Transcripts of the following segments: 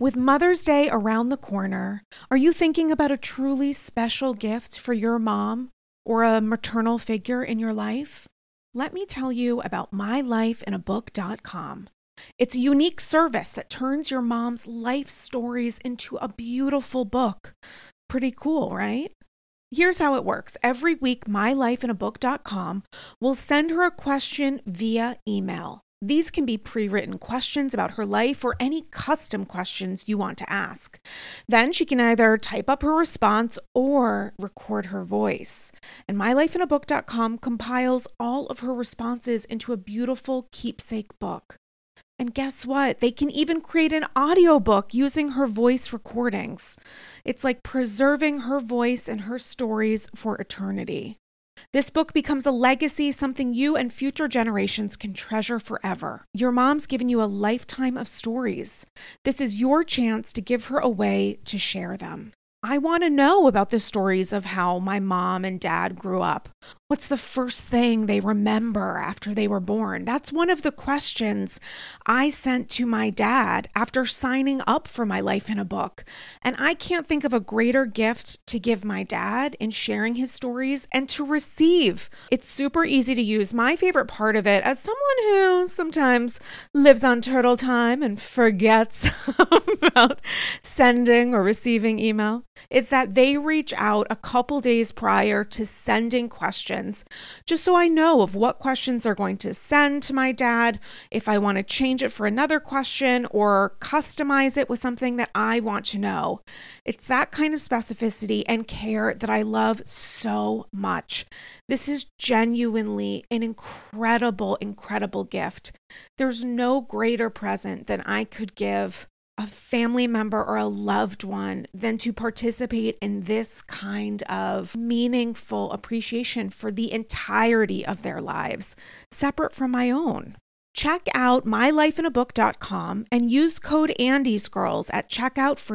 With Mother's Day around the corner, are you thinking about a truly special gift for your mom or a maternal figure in your life? Let me tell you about mylifeinabook.com. It's a unique service that turns your mom's life stories into a beautiful book. Pretty cool, right? Here's how it works. Every week, mylifeinabook.com will send her a question via email. These can be pre-written questions about her life or any custom questions you want to ask. Then she can either type up her response or record her voice. And mylifeinabook.com compiles all of her responses into a beautiful keepsake book. And guess what? They can even create an audiobook using her voice recordings. It's like preserving her voice and her stories for eternity. This book becomes a legacy, something you and future generations can treasure forever. Your mom's given you a lifetime of stories. This is your chance to give her a way to share them. I want to know about the stories of how my mom and dad grew up. What's the first thing they remember after they were born? That's one of the questions I sent to my dad after signing up for My Life in a Book. And I can't think of a greater gift to give my dad in sharing his stories and to receive. It's super easy to use. My favorite part of it, as someone who sometimes lives on turtle time and forgets about sending or receiving email, is that they reach out a couple days prior to sending questions, just so I know of what questions they're going to send to my dad, if I want to change it for another question or customize it with something that I want to know. It's that kind of specificity and care that I love so much. This is genuinely an incredible, incredible gift. There's no greater present than I could give a family member or a loved one than to participate in this kind of meaningful appreciation for the entirety of their lives, separate from my own. Check out mylifeinabook.com and use code AndysGirls at checkout for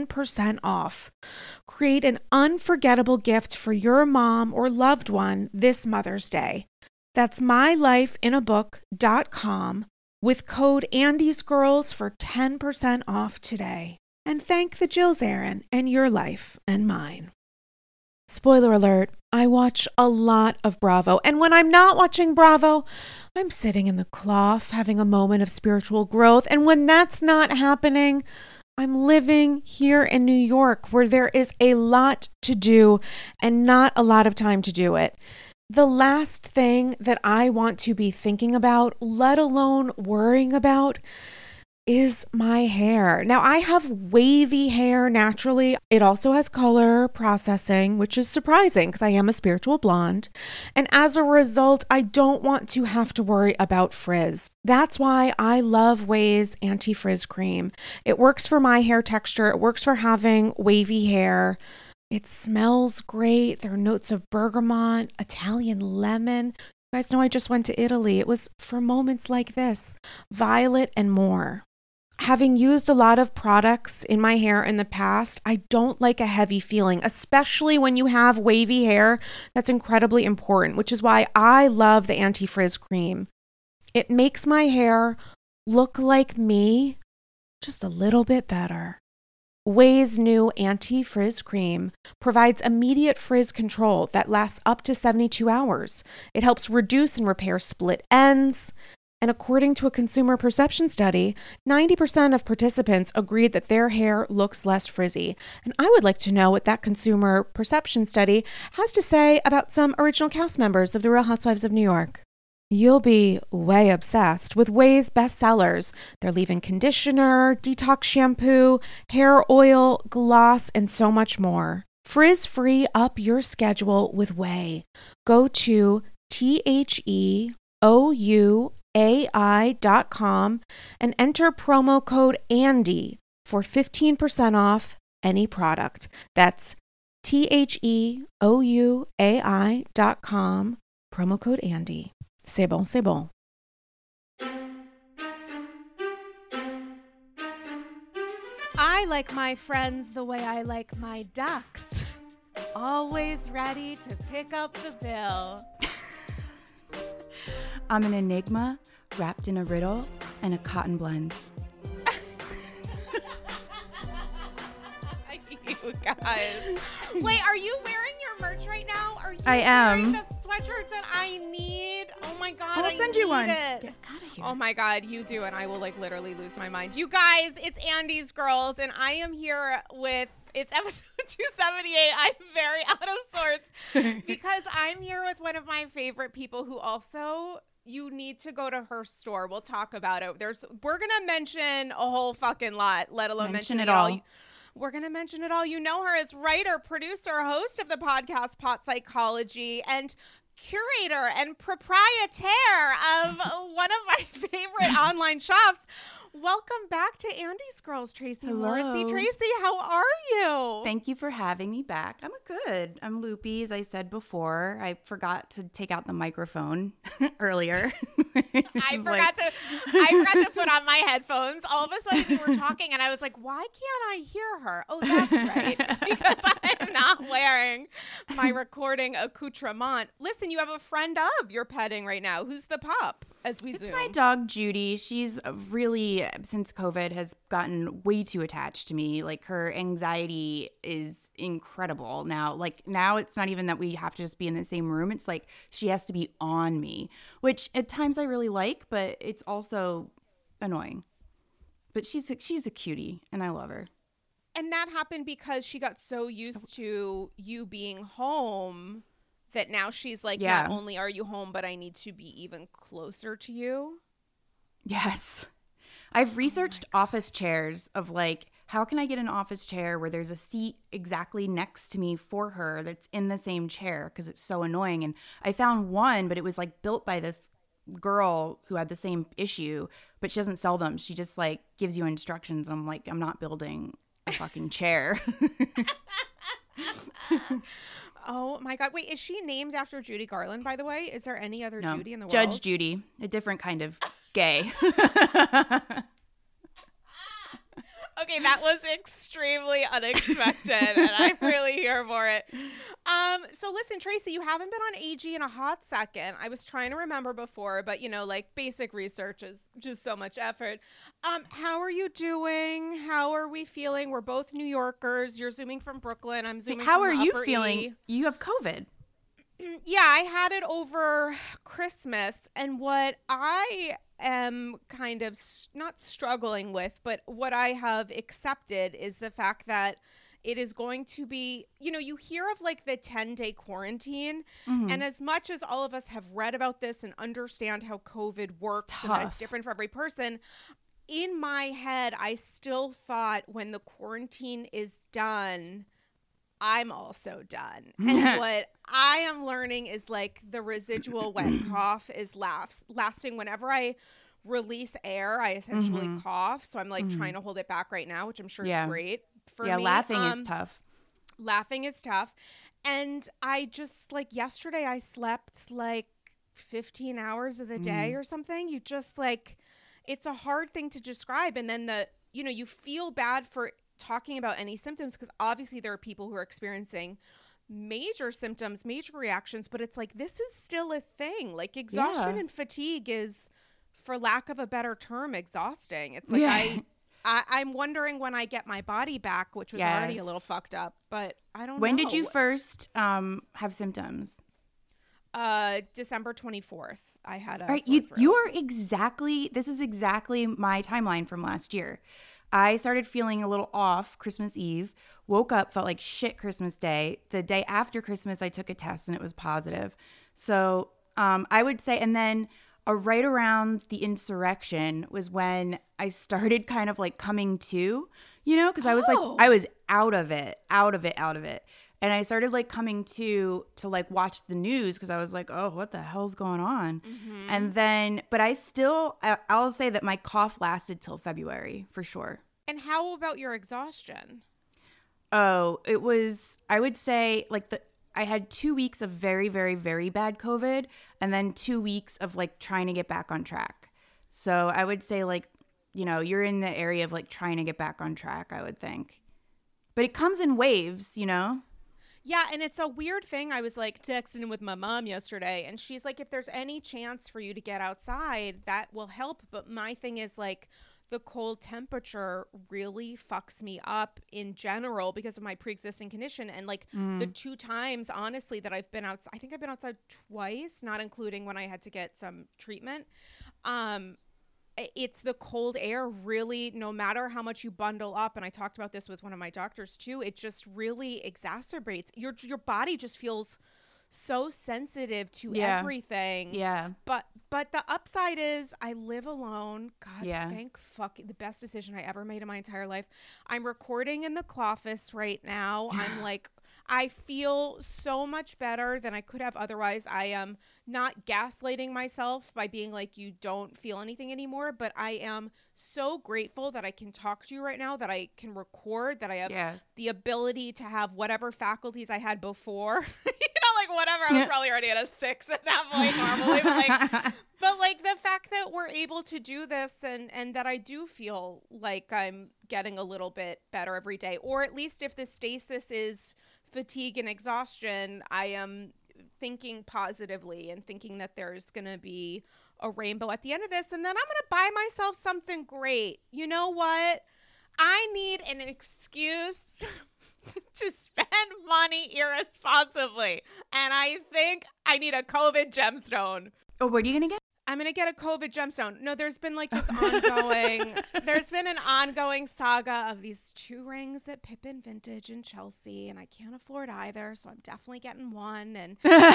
10% off. Create an unforgettable gift for your mom or loved one this Mother's Day. That's mylifeinabook.com with code AndysGirls for 10% off today. And thank the Jills Aaron and your life and mine. Spoiler alert, I watch a lot of Bravo. And when I'm not watching Bravo, I'm sitting in the cloth having a moment of spiritual growth. And when that's not happening, I'm living here in New York where there is a lot to do and not a lot of time to do it. The last thing that I want to be thinking about, let alone worrying about, is my hair. Now, I have wavy hair naturally. It also has color processing, which is surprising because I am a spiritual blonde. And as a result, I don't want to have to worry about frizz. That's why I love Ouai's anti-frizz cream. It works for my hair texture. It works for having wavy hair. It smells great. There are notes of bergamot, Italian lemon. You guys know I just went to Italy. It was for moments like this, violet and more. Having used a lot of products in my hair in the past, I don't like a heavy feeling, especially when you have wavy hair. That's incredibly important, which is why I love the anti-frizz cream. It makes my hair look like me just a little bit better. Ouai's new anti-frizz cream provides immediate frizz control that lasts up to 72 hours. It helps reduce and repair split ends. And according to a consumer perception study, 90% of participants agreed that their hair looks less frizzy. And I would like to know what that consumer perception study has to say about some original cast members of The Real Housewives of New York. You'll be way obsessed with Ouai's bestsellers. Their leave-in conditioner, detox shampoo, hair oil, gloss, and so much more. Frizz-free up your schedule with Ouai. Go to THEOUAI.com and enter promo code ANDY for 15% off any product. That's THEOUAI.com, promo code ANDY. C'est bon, c'est bon. I like my friends the way I like my ducks. Always ready to pick up the bill. I'm an enigma wrapped in a riddle and a cotton blend. guys. Wait, are you wearing your merch right now? Are you I am. wearing the sweatshirt that I need? Oh my God, I'll send you one. It. Get out of here. Oh my God, you do, and I will like literally lose my mind. You guys, it's Andy's Girls, and I am here with, it's episode 278. I'm very out of sorts because I'm here with one of my favorite people who also, you need to go to her store. We'll talk about it. We're gonna mention a whole fucking lot, let alone mention it all. We're going to mention it all. You know her as writer, producer, host of the podcast Pot Psychology, and curator and proprietor of one of my favorite online shops. Welcome back to Andy's Girls, Tracy Morrissey. Tracy, how are you? Thank you for having me back. I'm good. I'm loopy, as I said before. I forgot to take out the microphone earlier. I forgot to put on my headphones. All of a sudden you were talking and I was like, why can't I hear her? Oh, that's right. Because I'm not wearing my recording accoutrement. Listen, you have a friend of you're petting right now. Who's the pup? As we zoom. It's my dog, Judy. She's really, since COVID, has gotten way too attached to me. Like, her anxiety is incredible now. Like, now it's not even that we have to just be in the same room. It's like she has to be on me, which at times I really like, but it's also annoying. But she's a cutie, and I love her. And that happened because she got so used to you being home that now she's like, not only are you home, but I need to be even closer to you. Yes. I've researched office chairs of like, how can I get an office chair where there's a seat exactly next to me for her that's in the same chair, because it's so annoying. And I found one, but it was like built by this girl who had the same issue, but she doesn't sell them. She just like gives you instructions. I'm like, I'm not building a fucking chair. Oh my God. Wait, is she named after Judy Garland, by the way? Is there any other Judy in the world? Judge Judy, a different kind of gay. Okay, that was extremely unexpected, and I'm really here for it. So listen, Tracy, you haven't been on AG in a hot second. I was trying to remember before, but you know, like basic research is just so much effort. How are you doing? How are we feeling? We're both New Yorkers. You're zooming from Brooklyn. I'm zooming How from are the you Upper feeling? E. You have COVID. Yeah, I had it over Christmas, and what I am kind of not struggling with, but what I have accepted is the fact that it is going to be, you know, you hear of like the 10-day quarantine, and as much as all of us have read about this and understand how COVID works and that it's different for every person, in my head, I still thought when the quarantine is done, I'm also done. And what I am learning is like the residual wet cough is lasting. Whenever I release air, I essentially cough. So I'm like trying to hold it back right now, which I'm sure is great for me. Yeah, laughing is tough. Laughing is tough. And I just like yesterday I slept like 15 hours of the day or something. You just like, it's a hard thing to describe. And then you feel bad for talking about any symptoms because obviously there are people who are experiencing major symptoms, major reactions, but it's like this is still a thing. Like exhaustion and fatigue is, for lack of a better term, exhausting. It's like I'm wondering when I get my body back, which was already a little fucked up, but I don't know. When did you first have symptoms? December 24th. I had a right, sore throat. you are this is exactly my timeline from last year. I started feeling a little off Christmas Eve, woke up, felt like shit Christmas Day. The day after Christmas, I took a test and it was positive. So I would say, and then right around the insurrection was when I started kind of like coming to, you know, because I was like, I was out of it. And I started like coming to like watch the news because I was like, oh, what the hell's going on? And then, but I'll say that my cough lasted till February for sure. And how about your exhaustion? Oh, it was, I would say like I had 2 weeks of very, very, very bad COVID and then 2 weeks of like trying to get back on track. So I would say like, you know, you're in the area of like trying to get back on track, I would think. But it comes in waves, you know? Yeah, and it's a weird thing. I was like texting with my mom yesterday, and she's like, if there's any chance for you to get outside, that will help. But my thing is like, the cold temperature really fucks me up in general because of my pre-existing condition. And like the 2 times, honestly, that I've been outside, I think I've been outside twice, not including when I had to get some treatment. It's the cold air really, no matter how much you bundle up, and I talked about this with one of my doctors too, it just really exacerbates your body. Just feels so sensitive to everything. Yeah. But the upside is I live alone. God, thank fuck, the best decision I ever made in my entire life. I'm recording in the Cloffice right now. I'm like, I feel so much better than I could have otherwise. I am not gaslighting myself by being like, you don't feel anything anymore, but I am so grateful that I can talk to you right now, that I can record, that I have the ability to have whatever faculties I had before. Like whatever, I was probably already at a 6 at that point normally, but like the fact that we're able to do this and that I do feel like I'm getting a little bit better every day, or at least if the stasis is fatigue and exhaustion, I am thinking positively and thinking that there's going to be a rainbow at the end of this, and then I'm going to buy myself something great. You know what? I need an excuse to spend money irresponsibly. And I think I need a COVID gemstone. Oh, what are you going to get? I'm going to get a COVID gemstone. No, there's been like this ongoing, there's been an ongoing saga of these 2 rings at Pippin Vintage in Chelsea, and I can't afford either, so I'm definitely getting one. And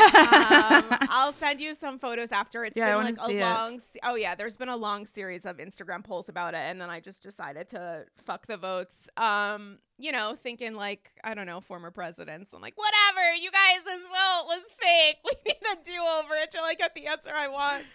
I'll send you some photos after. It's been like a long, there's been a long series of Instagram polls about it, and then I just decided to fuck the votes. You know, thinking like, I don't know, former presidents. I'm like, whatever, you guys, this vote was fake. We need a do-over until I get the answer I want.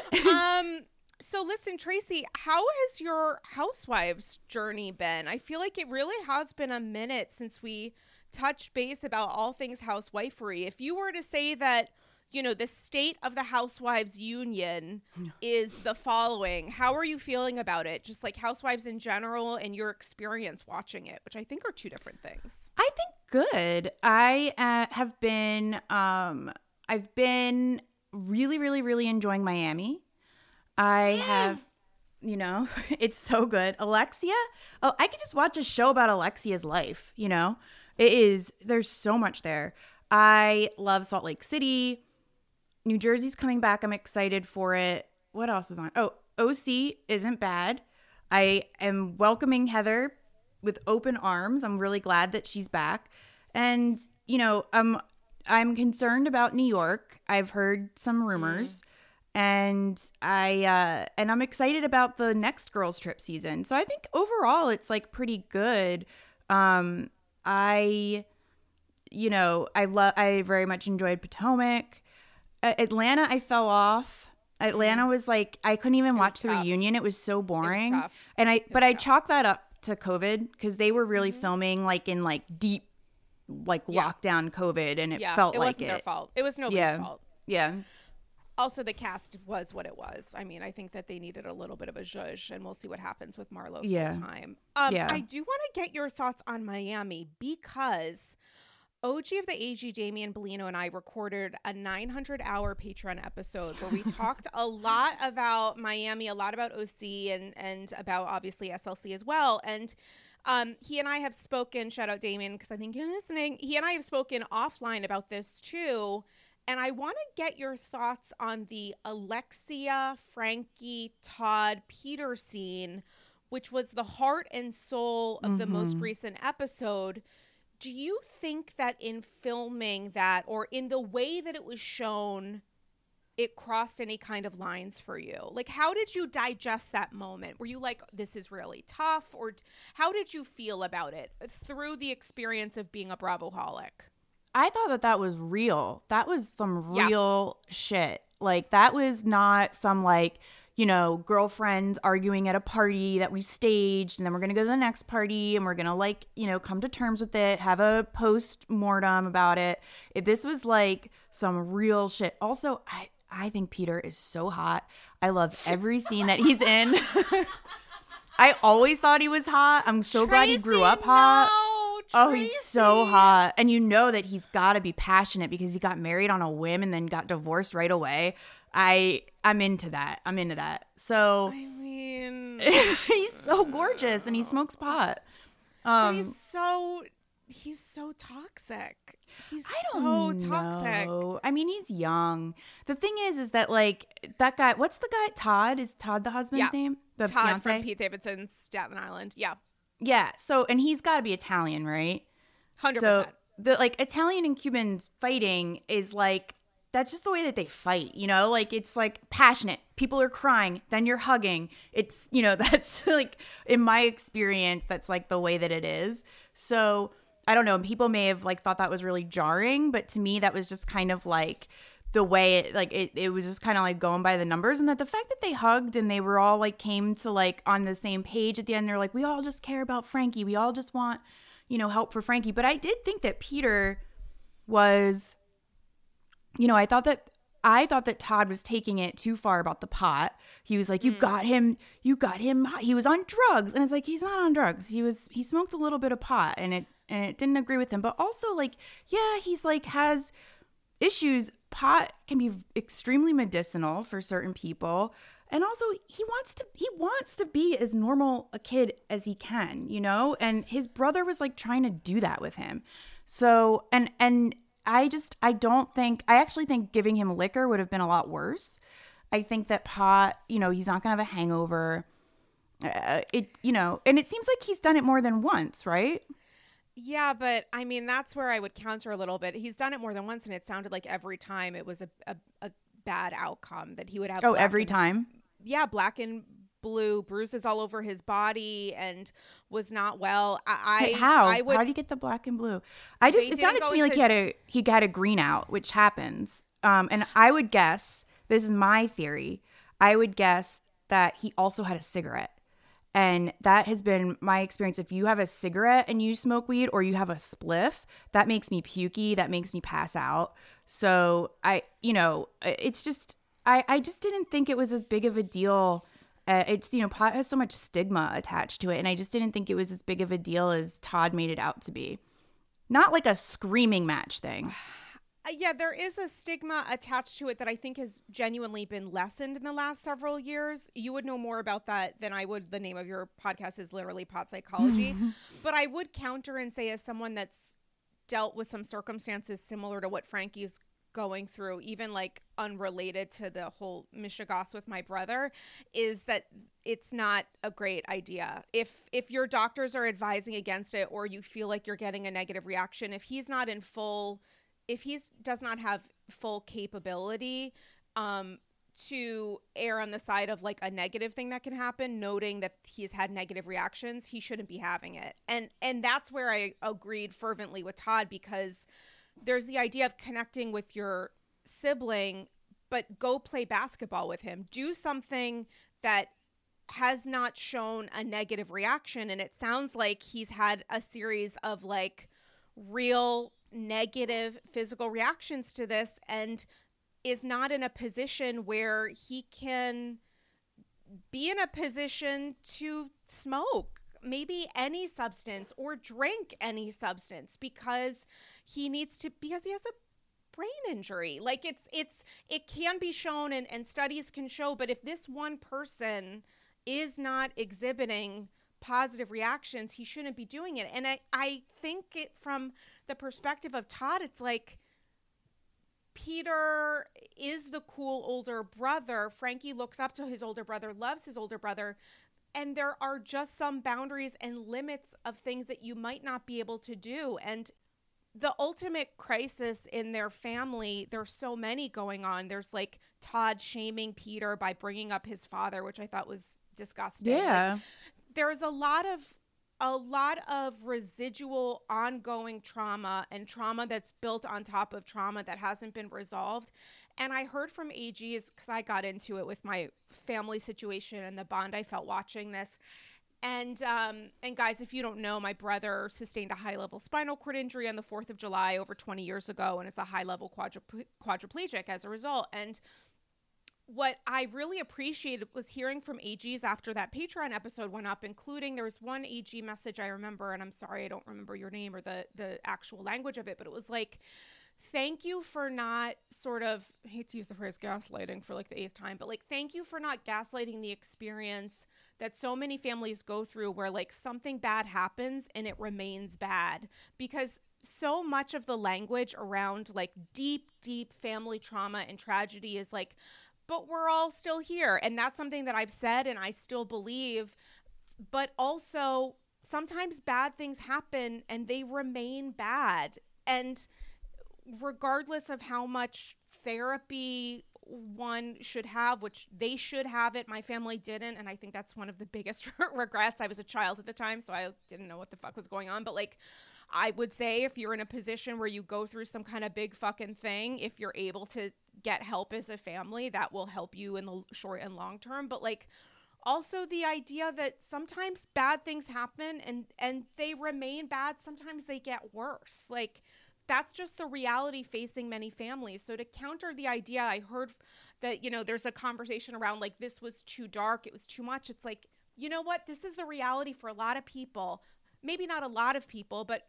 So listen, Tracy, how has your housewives journey been? I feel like it really has been a minute since we touched base about all things housewifery. If you were to say that, you know, the state of the housewives union is the following, how are you feeling about it? Just like housewives in general and your experience watching it, which I think are 2 different things. I think good. I have been, I've been really, really, really enjoying Miami. I have, you know, it's so good. Alexia, I could just watch a show about Alexia's life, you know. There's so much there. I love Salt Lake City. New Jersey's coming back. I'm excited for it. What else is on? Oh, OC isn't bad. I am welcoming Heather with open arms. I'm really glad that she's back. And, you know, I'm concerned about New York. I've heard some rumors. And I'm excited about the next girls trip season. So I think overall it's like pretty good. I very much enjoyed Potomac. Atlanta, I fell off. Atlanta was like, I couldn't even watch the reunion. It was so boring. It was tough. I chalked that up to COVID because they were really filming like in like deep like lockdown COVID, and it felt like it wasn't their fault. It was nobody's fault. Yeah. Also, the cast was what it was. I mean, I think that they needed a little bit of a zhuzh, and we'll see what happens with Marlo full time. I do want to get your thoughts on Miami because OG of the AG, Damian Bellino, and I recorded a 900-hour Patreon episode where we talked a lot about Miami, a lot about OC, and about obviously SLC as well. And he and I have spoken, shout out Damian because I think you're listening. He and I have spoken offline about this too. And I want to get your thoughts on the Alexia, Frankie, Todd, Peter scene, which was the heart and soul of the most recent episode. Do you think that in filming that, or in the way that it was shown, it crossed any kind of lines for you? Like, how did you digest that moment? Were you like, this is really tough? Or how did you feel about it through the experience of being a Bravoholic? I thought that was real. That was some real shit. Like, that was not some, like, you know, girlfriends arguing at a party that we staged, and then we're going to go to the next party, and we're going to, like, you know, come to terms with it, have a post-mortem about it. This was, like, some real shit. Also, I think Peter is so hot. I love every scene that he's in. I always thought he was hot. I'm so glad he grew up hot. Oh, he's so hot. And you know that he's got to be passionate because he got married on a whim and then got divorced right away. I'm into that. So I mean, He's so gorgeous and he smokes pot. But he's so toxic. He's so toxic. I mean, he's young. The thing is that like that guy, what's the guy? Todd? Is Todd the husband's name? The Todd fiancé? from Pete Davidson's Staten Island. Yeah. Yeah. So, and he's got to be Italian, right? 100%. So the like Italian and Cubans fighting is like, that's just the way that they fight, you know, like it's like passionate. People are crying, then you're hugging. It's, you know, that's like in my experience, that's like the way that it is. So I don't know. People may have like thought that was really jarring, but to me, that was just kind of like the way it was just kind of like going by the numbers. And that the fact that they hugged and they were all like came to like on the same page at the end, they're like, we all just care about Frankie. We all just want, you know, help for Frankie. But I did think that Peter was, you know, I thought that Todd was taking it too far about the pot. He was like, you got him. He was on drugs. And it's like, he's not on drugs. He smoked a little bit of pot and it didn't agree with him. But also like, yeah, he's like has issues. Pot can be extremely medicinal for certain people. And also he wants to be as normal a kid as he can, you know? And his brother was like trying to do that with him. So, and I actually think giving him liquor would have been a lot worse. I think that pot, you know, he's not going to have a hangover. You know, and it seems like he's done it more than once, right? Yeah, but I mean, that's where I would counter a little bit. He's done it more than once, and it sounded like every time it was a bad outcome that he would have. Oh, every time? Yeah, black and blue bruises all over his body and was not well. How did he get the black and blue? It sounded to me like he had a green out, which happens. And I would guess, this is my theory, I would guess that he also had a cigarette. And that has been my experience. If you have a cigarette and you smoke weed or you have a spliff, that makes me pukey. That makes me pass out. So I just didn't think it was as big of a deal. It's, you know, pot has so much stigma attached to it. And I just didn't think it was as big of a deal as Todd made it out to be. Not like a screaming match thing. Yeah, there is a stigma attached to it that I think has genuinely been lessened in the last several years. You would know more about that than I would. The name of your podcast is literally Pot Psychology. But I would counter and say, as someone that's dealt with some circumstances similar to what Frankie's going through, even like unrelated to the whole mishigas with my brother, is that it's not a great idea. If your doctors are advising against it, or you feel like you're getting a negative reaction, if he does not have full capability to err on the side of like a negative thing that can happen, noting that he's had negative reactions, he shouldn't be having it. And that's where I agreed fervently with Todd, because there's the idea of connecting with your sibling, but go play basketball with him. Do something that has not shown a negative reaction. And it sounds like he's had a series of like real negative physical reactions to this and is not in a position where he can be in a position to smoke maybe any substance or drink any substance because he has a brain injury. Like it can be shown and studies can show, but if this one person is not exhibiting positive reactions, he shouldn't be doing it. And I think it from the perspective of Todd, it's like Peter is the cool older brother. Frankie looks up to his older brother, loves his older brother. And there are just some boundaries and limits of things that you might not be able to do. And the ultimate crisis in their family, there's so many going on. There's like Todd shaming Peter by bringing up his father, which I thought was disgusting. Yeah. Like, there's a lot of residual ongoing trauma and trauma that's built on top of trauma that hasn't been resolved. And I heard from AGs, because I got into it with my family situation and the bond I felt watching this. And guys, if you don't know, my brother sustained a high-level spinal cord injury on the 4th of July over 20 years ago, and is a high-level quadriplegic as a result. And what I really appreciated was hearing from AGs after that Patreon episode went up, including there was one AG message I remember, and I'm sorry I don't remember your name or the actual language of it, but it was like, thank you for not sort of, I hate to use the phrase gaslighting for like the 8th time, but like, thank you for not gaslighting the experience that so many families go through where like something bad happens and it remains bad. Because so much of the language around like deep, deep family trauma and tragedy is like, but we're all still here. And that's something that I've said and I still believe. But also, sometimes bad things happen and they remain bad. And regardless of how much therapy one should have, which they should have it, my family didn't. And I think that's one of the biggest regrets. I was a child at the time, so I didn't know what the fuck was going on. But like, I would say if you're in a position where you go through some kind of big fucking thing, if you're able to get help as a family, that will help you in the short and long term. But like, also the idea that sometimes bad things happen and they remain bad. Sometimes they get worse. Like, that's just the reality facing many families. So to counter the idea, I heard that, you know, there's a conversation around like, this was too dark, it was too much. It's like, you know what? This is the reality for a lot of people. Maybe not a lot of people, but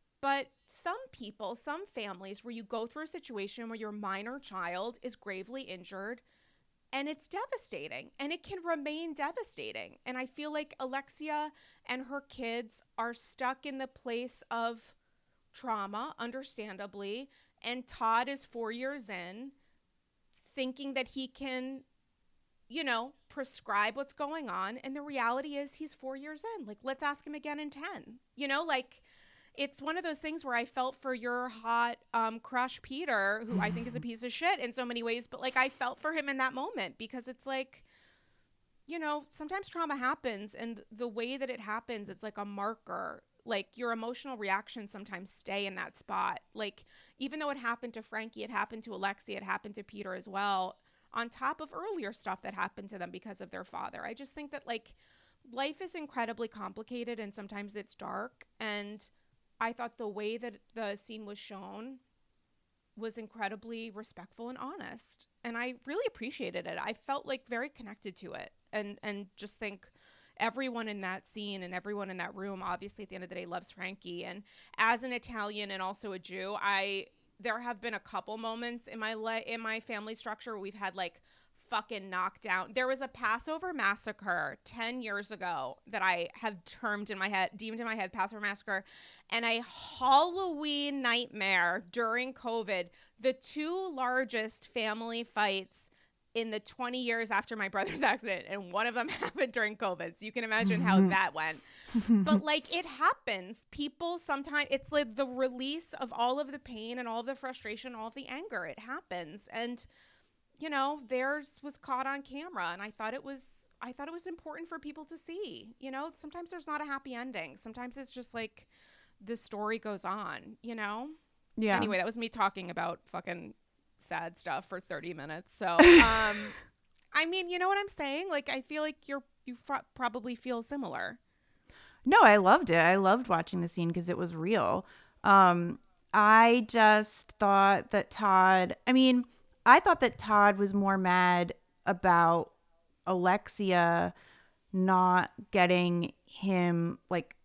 some people, some families where you go through a situation where your minor child is gravely injured and it's devastating and it can remain devastating. And I feel like Alexia and her kids are stuck in the place of trauma, understandably, and Todd is 4 years in, thinking that he can, you know, prescribe what's going on, and the reality is he's 4 years in. Like, let's ask him again in 10. You know, like, it's one of those things where I felt for your hot crush Peter, who I think is a piece of shit in so many ways, but like, I felt for him in that moment because it's like, you know, sometimes trauma happens, and the way that it happens, it's like a marker. Like, your emotional reactions sometimes stay in that spot. Like, even though it happened to Frankie, it happened to Alexia, it happened to Peter as well, on top of earlier stuff that happened to them because of their father. I just think that, like, life is incredibly complicated and sometimes it's dark. And I thought the way that the scene was shown was incredibly respectful and honest. And I really appreciated it. I felt, like, very connected to it. And just think everyone in that scene and everyone in that room, obviously at the end of the day, loves Frankie. And as an Italian and also a Jew, there have been a couple moments in my family structure where we've had like fucking knockdown. There was a Passover massacre 10 years ago that I have deemed in my head Passover massacre, and a Halloween nightmare during COVID. The two largest family fights in the 20 years after my brother's accident, and one of them happened during COVID. So you can imagine how that went. But like, it happens. People sometimes, it's like the release of all of the pain and all of the frustration, all of the anger. It happens. And, you know, theirs was caught on camera, and I thought it was important for people to see. You know, sometimes there's not a happy ending. Sometimes it's just like the story goes on, you know? Yeah. Anyway, that was me talking about fucking sad stuff for 30 minutes. So, I mean, you know what I'm saying? Like, I feel like you probably feel similar. No, I loved it. I loved watching the scene because it was real. I just thought that I thought that Todd was more mad about Alexia not getting him like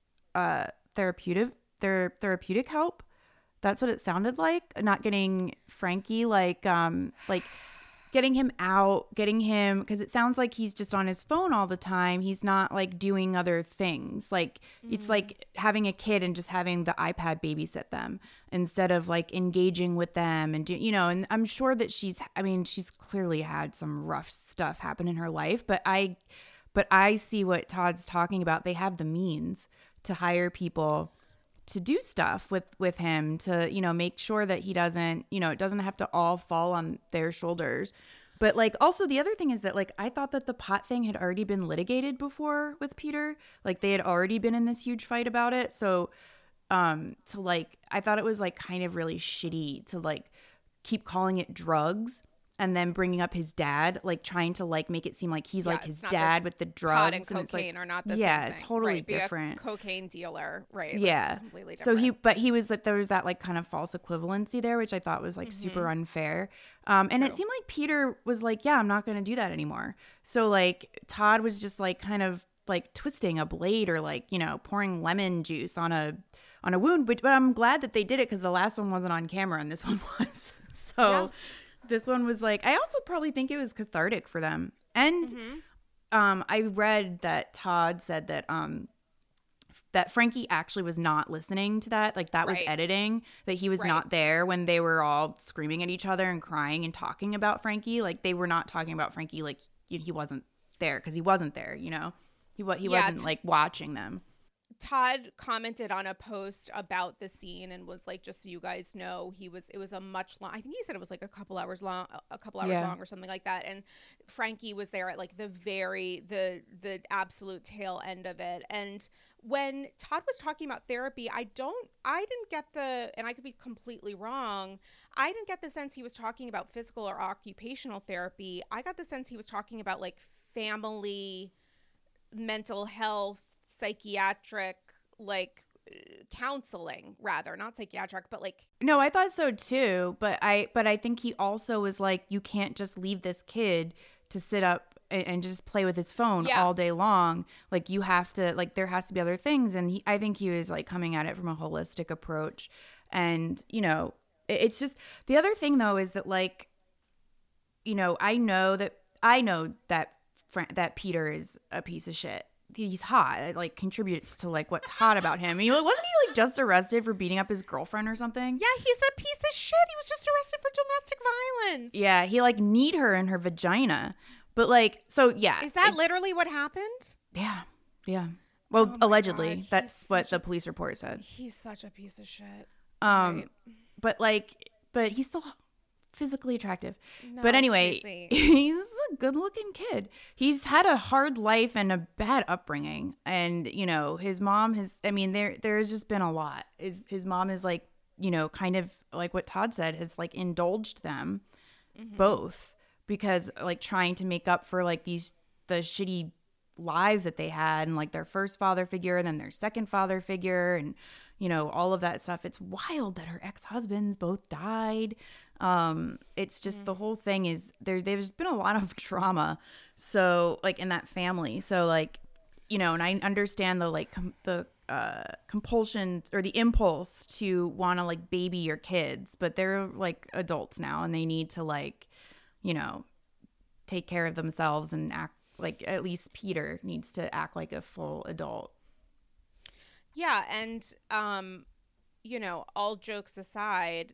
therapeutic help. That's what it sounded like. Not getting Frankie, like getting him out, because it sounds like he's just on his phone all the time. He's not like doing other things. Like it's like having a kid and just having the iPad babysit them instead of like engaging with them and and I'm sure that she's clearly had some rough stuff happen in her life, but I see what Todd's talking about. They have the means to hire people to do stuff with him to, make sure that he doesn't, it doesn't have to all fall on their shoulders. But like, also the other thing is that like, I thought that the pot thing had already been litigated before with Peter. Like they had already been in this huge fight about it. So, I thought it was like kind of really shitty to like keep calling it drugs and then bringing up his dad, like trying to like make it seem like he's like his dad with the drugs. Pot and cocaine it's like, are not the same thing. Totally right. different. Be a cocaine dealer, right? Yeah, that's completely different. So he was like, there was that like kind of false equivalency there, which I thought was like super unfair. And it seemed like Peter was like, yeah, I'm not going to do that anymore. So like Todd was just like kind of like twisting a blade or like, you know, pouring lemon juice on a wound. But I'm glad that they did it because the last one wasn't on camera and this one was. So this one was like, I also probably think it was cathartic for them. And I read that Todd said that that Frankie actually was not listening to that. Like that was editing, that he was not there when they were all screaming at each other and crying and talking about Frankie. Like they were not talking about Frankie like he wasn't there because he wasn't there, you know? He wasn't like watching them. Todd commented on a post about the scene and was like, just so you guys know, it was a much long, I think he said it was like a couple hours long or something like that. And Frankie was there at like the absolute tail end of it. And when Todd was talking about therapy, I didn't get and I could be completely wrong, I didn't get the sense he was talking about physical or occupational therapy. I got the sense he was talking about like family, mental health, psychiatric, like counseling, rather, not psychiatric, but like. No, I thought so too, but I think he also was like, you can't just leave this kid to sit up and just play with his phone all day long. Like you have to, like there has to be other things. And I think he was like coming at it from a holistic approach. And you know, it's just, the other thing though is that like, you know, I know that Peter is a piece of shit. He's hot. It like contributes to like what's hot about him. Wasn't he like just arrested for beating up his girlfriend or something? Yeah, he's a piece of shit. He was just arrested for domestic violence. Yeah, he like kneed her in her vagina. But like, so yeah. Is that literally what happened? Yeah. Yeah. Well, allegedly. That's what the police report said. He's such a piece of shit. But he's still physically attractive. No, but anyway, he's a good-looking kid. He's had a hard life and a bad upbringing, and you know his mom has. I mean, there's just been a lot. His mom is like, you know, kind of like what Todd said, has like indulged them both because like trying to make up for like the shitty lives that they had, and like their first father figure and then their second father figure, and you know all of that stuff. It's wild that her ex-husbands both died. It's just the whole thing is there's been a lot of trauma, so like in that family. So like, you know, and I understand the like the compulsion or the impulse to want to like baby your kids, but they're like adults now and they need to like, you know, take care of themselves and act like, at least Peter needs to act like a full adult. Yeah, and you know, all jokes aside,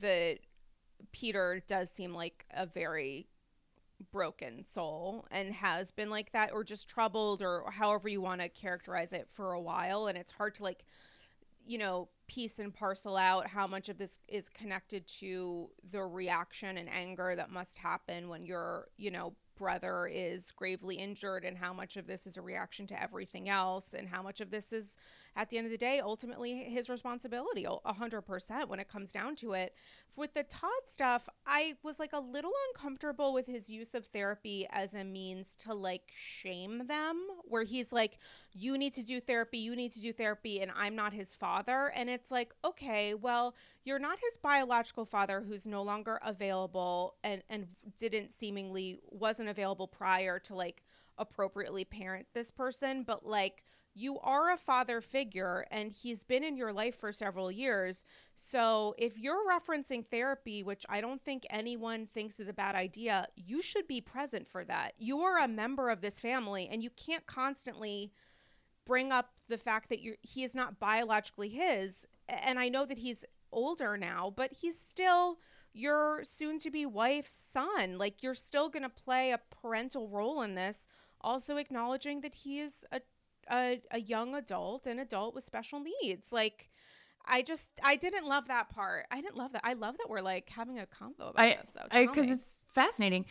Peter does seem like a very broken soul and has been like that, or just troubled, or however you want to characterize it, for a while. And it's hard to like, you know, piece and parcel out how much of this is connected to the reaction and anger that must happen when your, you know, brother is gravely injured, and how much of this is a reaction to everything else, and how much of this is, at the end of the day, ultimately his responsibility 100% when it comes down to it. With the Todd stuff, I was like a little uncomfortable with his use of therapy as a means to like shame them, where he's like, you need to do therapy, and I'm not his father. And it's like, okay, well, you're not his biological father who's no longer available and wasn't available prior to like appropriately parent this person, but like you are a father figure and he's been in your life for several years. So if you're referencing therapy, which I don't think anyone thinks is a bad idea, you should be present for that. You are a member of this family, and you can't constantly bring up the fact that he is not biologically his. And I know that he's older now, but he's still your soon-to-be wife's son. Like, you're still going to play a parental role in this, also acknowledging that he is a young adult, an adult with special needs. Like, I didn't love that part. I didn't love that. I love that we're like having a convo about this, though. Because it's fascinating.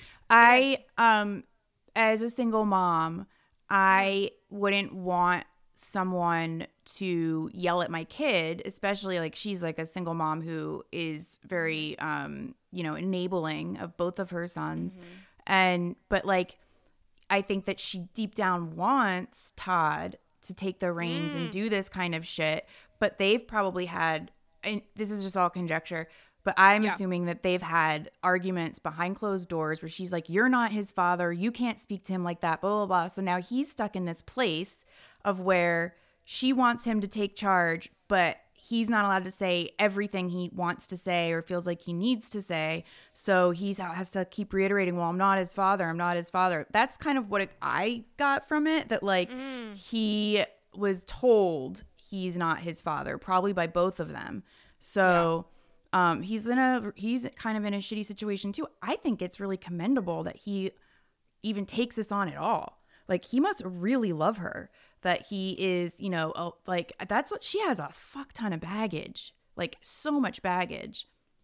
As a single mom, I wouldn't want someone to yell at my kid, especially like she's like a single mom who is very you know, enabling of both of her sons. But like I think that she deep down wants Todd to take the reins and do this kind of shit, but they've probably had, and this is just all conjecture, But I'm Yeah. assuming that they've had arguments behind closed doors where she's like, you're not his father. You can't speak to him like that, blah, blah, blah. So now he's stuck in this place of where she wants him to take charge, but he's not allowed to say everything he wants to say or feels like he needs to say. So he has to keep reiterating, well, I'm not his father. I'm not his father. That's kind of what I got from it, that like he was told he's not his father, probably by both of them. So he's kind of in a shitty situation too. I think it's really commendable that he even takes this on at all. Like, he must really love her, that he is, you know, like, that's what she has, a fuck ton of baggage, like so much baggage.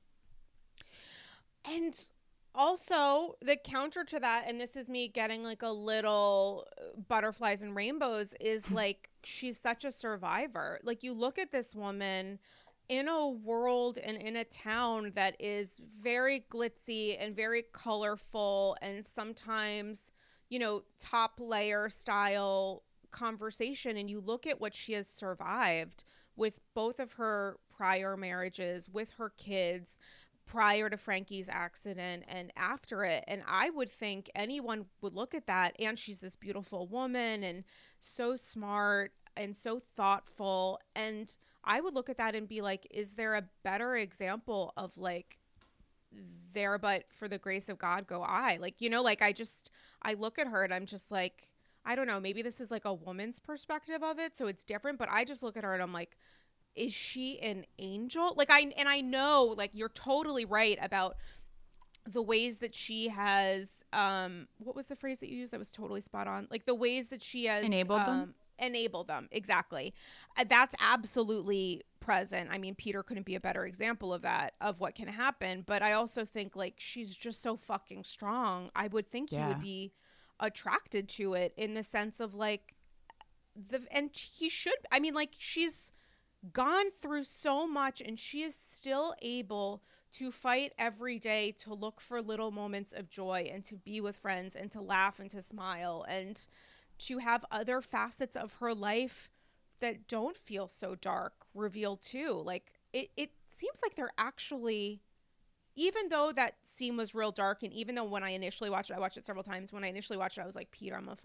And also the counter to that, and this is me getting like a little butterflies and rainbows, is like, she's such a survivor. Like, you look at this woman in a world and in a town that is very glitzy and very colorful and sometimes, you know, top layer style conversation, and you look at what she has survived with both of her prior marriages, with her kids, prior to Frankie's accident and after it. And I would think anyone would look at that, and she's this beautiful woman and so smart and so thoughtful, and I would look at that and be like, is there a better example of like, there but for the grace of God go I? Like, you know, like I look at her and I'm just like, I don't know, maybe this is like a woman's perspective of it, so it's different, but I just look at her and I'm like, is she an angel? Like, I know, like, you're totally right about the ways that she has, what was the phrase that you used that was totally spot on? Like, the ways that she has enabled them. Exactly. That's absolutely present. I mean, Peter couldn't be a better example of that, of what can happen. But I also think, like, she's just so fucking strong. I would think he would be attracted to it, in the sense of like, and he should, I mean, like, she's gone through so much and she is still able to fight every day to look for little moments of joy and to be with friends and to laugh and to smile and to have other facets of her life that don't feel so dark revealed too. Like, it seems like they're actually, even though that scene was real dark, and even though when I initially watched it, I watched it several times. When I initially watched it, I was like,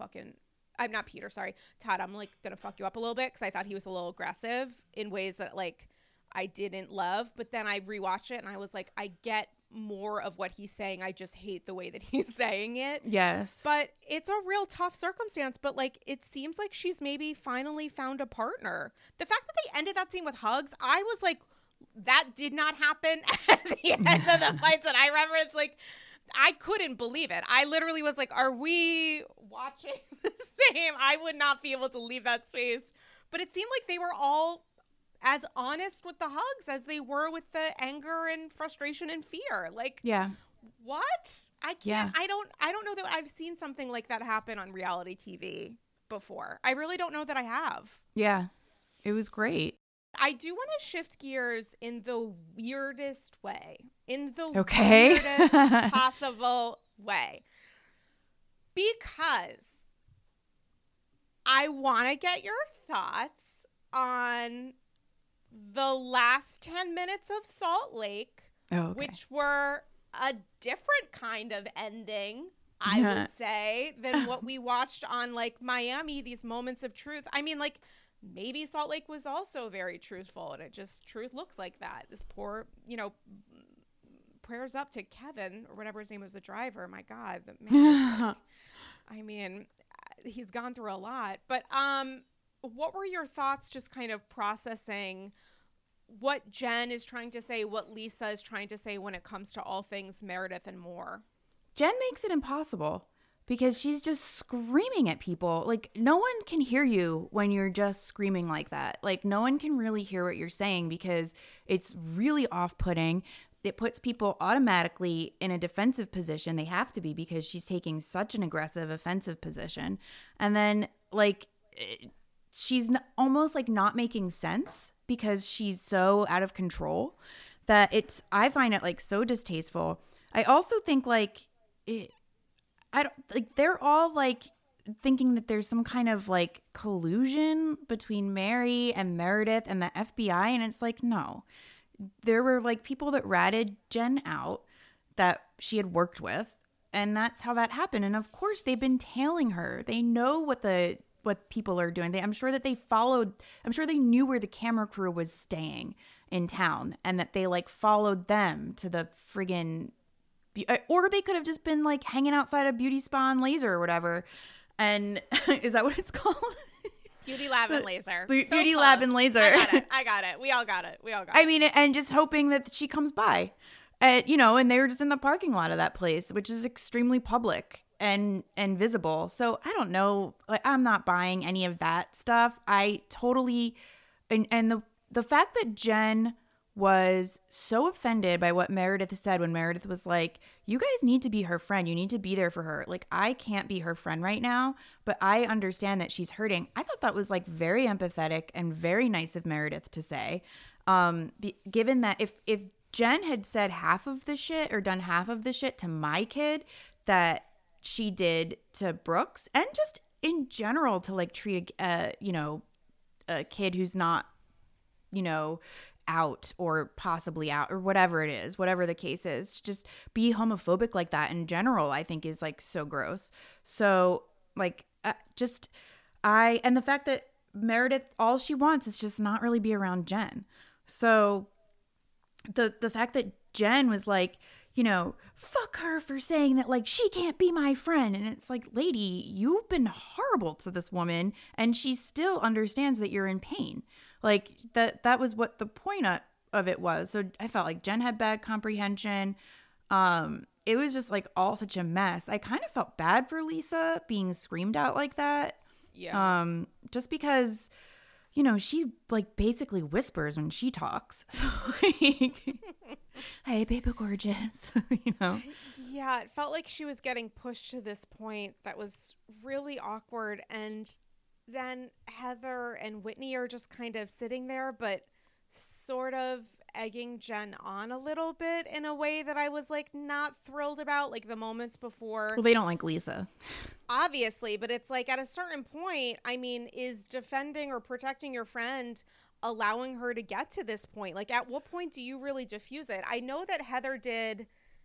Todd, I'm like gonna fuck you up a little bit, because I thought he was a little aggressive in ways that like I didn't love. But then I rewatched it and I was like, I get more of what he's saying. I just hate the way that he's saying it. Yes. But it's a real tough circumstance. But like, it seems like she's maybe finally found a partner. The fact that they ended that scene with hugs, I was like, that did not happen at the end of the fights. And I remember, it's like, I couldn't believe it. I literally was like, are we watching the same? I would not be able to leave that space. But it seemed like they were all as honest with the hugs as they were with the anger and frustration and fear. Like, yeah. What? I can't, I don't know that I've seen something like that happen on reality TV before. I really don't know that I have. Yeah. It was great. I do want to shift gears in the weirdest way. In the weirdest possible way. Because I want to get your thoughts on the last 10 minutes of Salt Lake, which were a different kind of ending, I would say, than what we watched on like Miami, these moments of truth. I mean, like, maybe Salt Lake was also very truthful, and it just, truth looks like that. This poor, you know, prayers up to Kevin, or whatever his name was, the driver. My God, the man is like, I mean, he's gone through a lot. But what were your thoughts, just kind of processing what Jen is trying to say, what Lisa is trying to say when it comes to all things Meredith and more? Jen makes it impossible, because she's just screaming at people. Like, no one can hear you when you're just screaming like that. Like, no one can really hear what you're saying, because it's really off-putting. It puts people automatically in a defensive position. They have to be, because she's taking such an aggressive, offensive position. And then, like, she's almost like not making sense, because she's so out of control that I find it like so distasteful. I also think like they're all like thinking that there's some kind of like collusion between Mary and Meredith and the FBI, and it's like, no, there were like people that ratted Jen out that she had worked with, and that's how that happened. And of course, they've been tailing her. They know what people are doing. I'm sure that they followed. I'm sure they knew where the camera crew was staying in town, and that they like followed them to the friggin', or they could have just been like hanging outside a beauty spa and laser or whatever. And is that what it's called? Beauty Lab and Laser. Beauty Lab and Laser. I got it. We all got it. I mean, and just hoping that she comes by, you know, and they were just in the parking lot of that place, which is extremely public and visible. So I don't know. Like, I'm not buying any of that stuff. I totally, and the fact that Jen was so offended by what Meredith said when Meredith was like, you guys need to be her friend. You need to be there for her. Like, I can't be her friend right now, but I understand that she's hurting. I thought that was like very empathetic and very nice of Meredith to say. Given that if Jen had said half of the shit or done half of the shit to my kid that she did to Brooks, and just in general to like treat a kid who's not, you know, out or possibly out or whatever it is, whatever the case is, just be homophobic like that in general, I think is like so gross. So like and the fact that Meredith, all she wants is just not really be around Jen. So the fact that Jen was like, you know, fuck her for saying that like she can't be my friend. And it's like, lady, you've been horrible to this woman and she still understands that you're in pain. Like that was what the point of it was. So I felt like Jen had bad comprehension. It was just like all such a mess. I kind of felt bad for Lisa being screamed out like that. Yeah. Just because, you know, she like basically whispers when she talks. So like, hey, baby gorgeous, you know? Yeah, it felt like she was getting pushed to this point that was really awkward. And then Heather and Whitney are just kind of sitting there, but sort of egging Jen on a little bit in a way that I was like not thrilled about, like the moments before. Well, they don't like Lisa. Obviously, but it's like at a certain point, I mean, is defending or protecting your friend allowing her to get to this point? Like, at what point do you really diffuse it? I know that Heather did.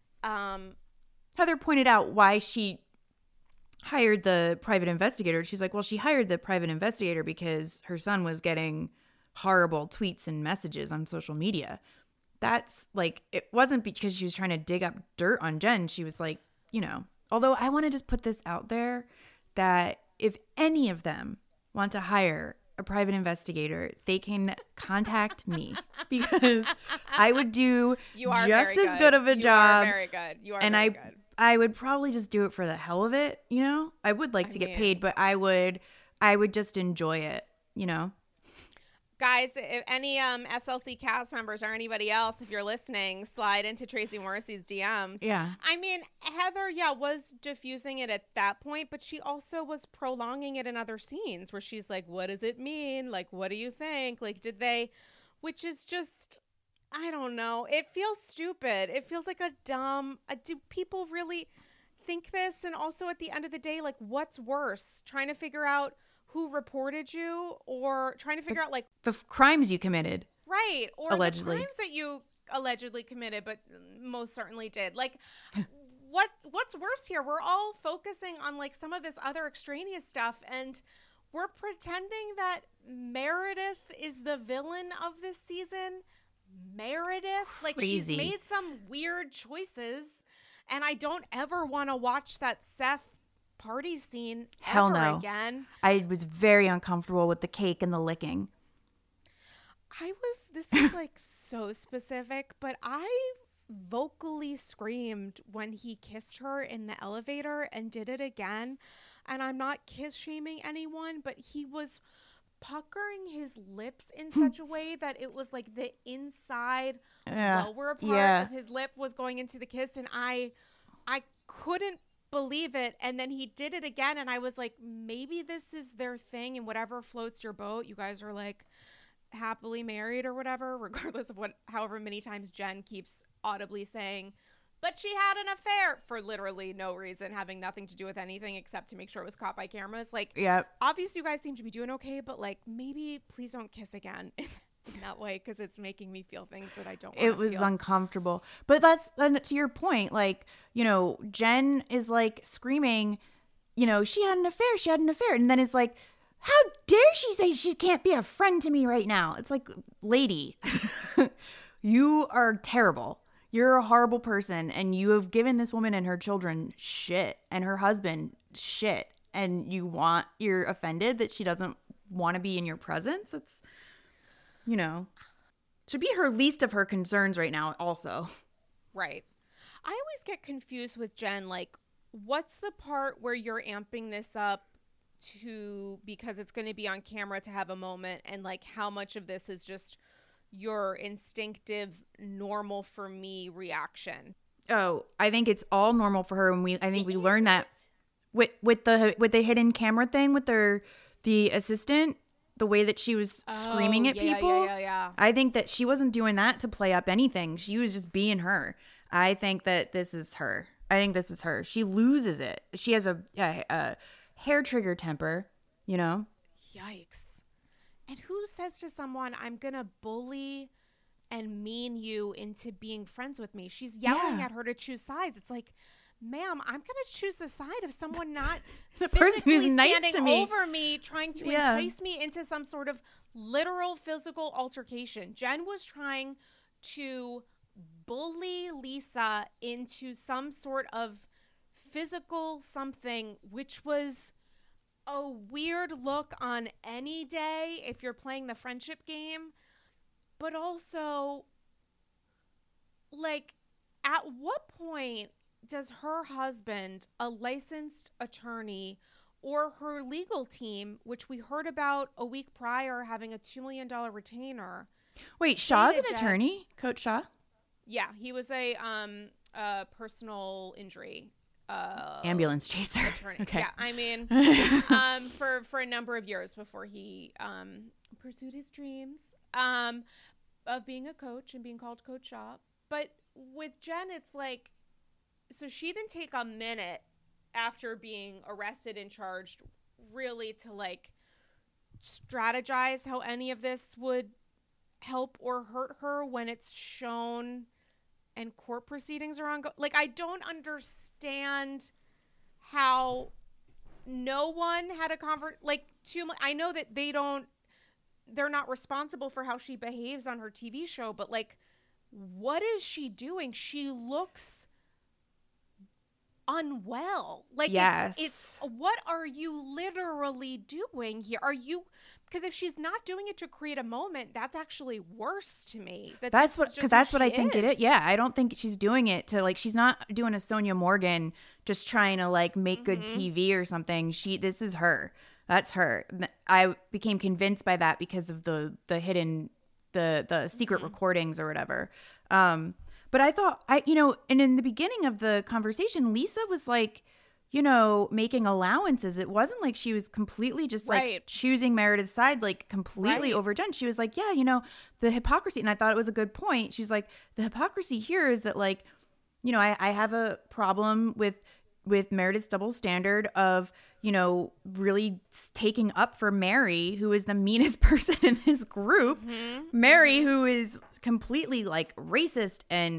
Heather pointed out why she hired the private investigator. She's like, well, she hired the private investigator because her son was getting horrible tweets and messages on social media. That's like, it wasn't because she was trying to dig up dirt on Jen. She was like, you know, although I want to just put this out there that if any of them want to hire a private investigator, they can contact me because I would do just as good of a job. You are very good. You are and very good. I would probably just do it for the hell of it, you know? I would like to get paid, but I would just enjoy it, you know? Guys, if any SLC cast members or anybody else, if you're listening, slide into Tracy Morrissey's DMs. Yeah. I mean, Heather, was diffusing it at that point, but she also was prolonging it in other scenes where she's like, what does it mean? Like, what do you think? Like, which is just, I don't know. It feels stupid. It feels like do people really think this? And also at the end of the day, like, what's worse? Trying to figure out who reported you, or trying to figure out like the crimes you committed, right? Or allegedly. the crimes that you allegedly committed, but most certainly did. Like, what's worse here? We're all focusing on like some of this other extraneous stuff, and we're pretending that Meredith is the villain of this season. Meredith, like, crazy. She's made some weird choices, and I don't ever want to watch that Seth party scene Hell ever no. again. I was very uncomfortable with the cake and the licking. This is like so specific, but I vocally screamed when he kissed her in the elevator and did it again. And I'm not kiss shaming anyone, but he was puckering his lips in such a way that it was like the inside lower part of his lip was going into the kiss, and I couldn't believe it. And then he did it again, and I was like, maybe this is their thing, and whatever floats your boat. You guys are like happily married or whatever, regardless of however many times Jen keeps audibly saying, but she had an affair, for literally no reason, having nothing to do with anything except to make sure it was caught by cameras. Like, yep. Obviously you guys seem to be doing okay, but like, maybe please don't kiss again in that way because it's making me feel things that I don't want It to was feel. uncomfortable. But that's to your point. Like, you know, Jen is like screaming, you know, she had an affair. She had an affair. And then is like, how dare she say she can't be a friend to me right now? It's like, lady, you are terrible. You're a horrible person. And you have given this woman and her children shit and her husband shit. And you're offended that she doesn't want to be in your presence. It's, you know, should be her least of her concerns right now also. Right. I always get confused with Jen. Like, what's the part where you're amping this up to because it's going to be on camera to have a moment, and like how much of this is just your instinctive normal for me reaction? Oh, I think it's all normal for her, and I think we learned that with the hidden camera thing with the assistant, the way that she was screaming at people. Yeah. I think that she wasn't doing that to play up anything. She was just being her. I think that this is her. She loses it. She has a hair trigger temper, you know? Yikes. And who says to someone, I'm going to bully and mean you into being friends with me? She's yelling at her to choose sides. It's like, ma'am, I'm going to choose the side of someone not the person who's nice standing to me over me, trying to entice me into some sort of literal physical altercation. Jen was trying to bully Lisa into some sort of physical something, which was a weird look on any day if you're playing the friendship game. But also, like, at what point does her husband, a licensed attorney, or her legal team, which we heard about a week prior having a $2 million retainer. Wait, Shaw's an attorney? Coach Shaw? Yeah, he was a personal injury ambulance chaser. attorney. Okay. Yeah, I mean, for a number of years before he pursued his dreams of being a coach and being called Coach Shaw. But with Jen, it's like, so she didn't take a minute after being arrested and charged really to like strategize how any of this would help or hurt her when it's shown and court proceedings are ongoing. Like, I don't understand how no one had a I know that they're not responsible for how she behaves on her TV show, but like, what is she doing? She looks unwell. Like, yes. It's what are you literally doing here? Because if she's not doing it to create a moment, that's actually worse to me. That's what I think it is. Yeah, I don't think she's doing it to like, she's not doing a Sonia Morgan just trying to like make good TV or something. This is her. That's her. I became convinced by that because of the hidden, the secret recordings or whatever. But I thought, and in the beginning of the conversation, Lisa was like, making allowances. It wasn't like she was completely just like choosing Meredith's side, like completely over Jen. She was like, yeah, the hypocrisy. And I thought it was a good point. She's like, the hypocrisy here is that like, I have a problem with Meredith's double standard of, really taking up for Mary, who is the meanest person in this group. Mary, who is completely like racist and,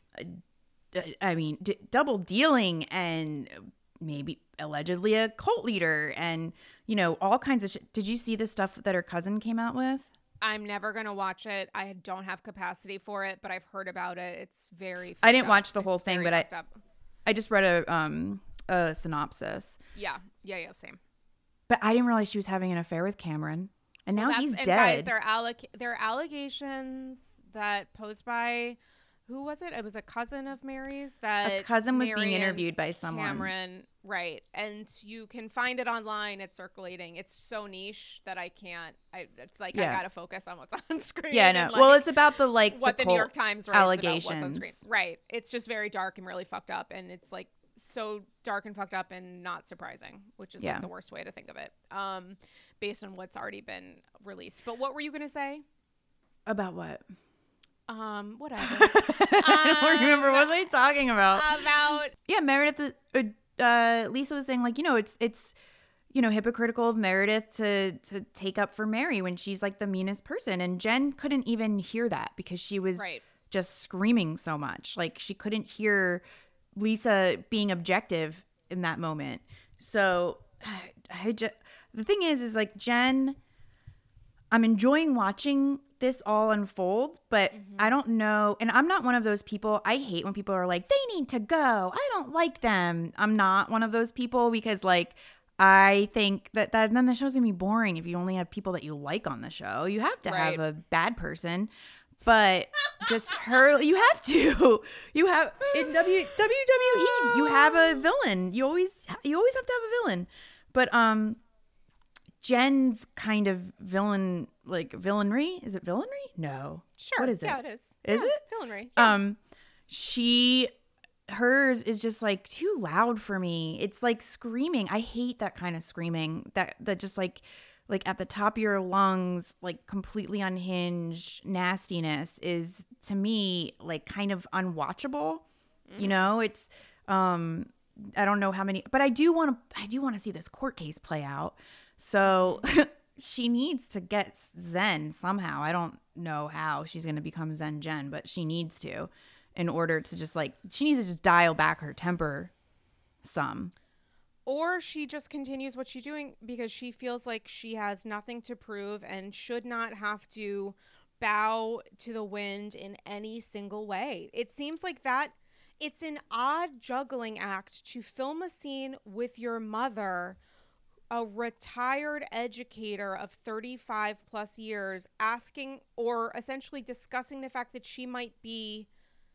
double dealing and maybe allegedly a cult leader and, all kinds of shit. Did you see the stuff that her cousin came out with? I'm never going to watch it. I don't have capacity for it, but I've heard about it. It's very I didn't watch the whole thing, but up. I just read a synopsis. Yeah, same. But I didn't realize she was having an affair with Cameron. And now he's dead. Guys, there are allegations that posed by, who was it? It was a cousin of Mary's. That a cousin was Mary being interviewed by someone. Cameron, right. And you can find it online. It's circulating. It's so niche that I can't. It's like, I got to focus on what's on screen. Yeah, no. Like, well, it's about the like what the New York Times writes allegations. about what's on screen. Right. It's just very dark and really fucked up. And it's like so dark and fucked up and not surprising, which is like the worst way to think of it, based on what's already been released. But what were you going to say? About what? Whatever. I don't remember. What was I talking about? About Meredith. Lisa was saying like, it's hypocritical of Meredith to take up for Mary when she's like the meanest person. And Jen couldn't even hear that because she was just screaming so much. Like she couldn't hear Lisa being objective in that moment. So the thing is like Jen, I'm enjoying watching this all unfold, but I don't know. And I'm not one of those people. I hate when people are like, they need to go. I don't like them. I'm not one of those people because like, I think that then the show's gonna be boring if you only have people that you like on the show. You have to have a bad person, but just her. You have to. You have in WWE. You have a villain. You always have to have a villain. But Jen's kind of villainry. Is it villainry? No. Sure. What is it? Yeah, it is. Is it villainry? Yeah. Hers is just like too loud for me. It's like screaming. I hate that kind of screaming that just like at the top of your lungs, like completely unhinged nastiness is to me like kind of unwatchable. It's I don't know how many, but I do want to see this court case play out. So she needs to get Zen somehow. I don't know how she's going to become Zen Jen, but she needs to. In order to she needs to just dial back her temper some. Or she just continues what she's doing because she feels like she has nothing to prove and should not have to bow to the wind in any single way. It seems like that it's an odd juggling act to film a scene with your mother, a retired educator of 35 plus years, asking or essentially discussing the fact that she might be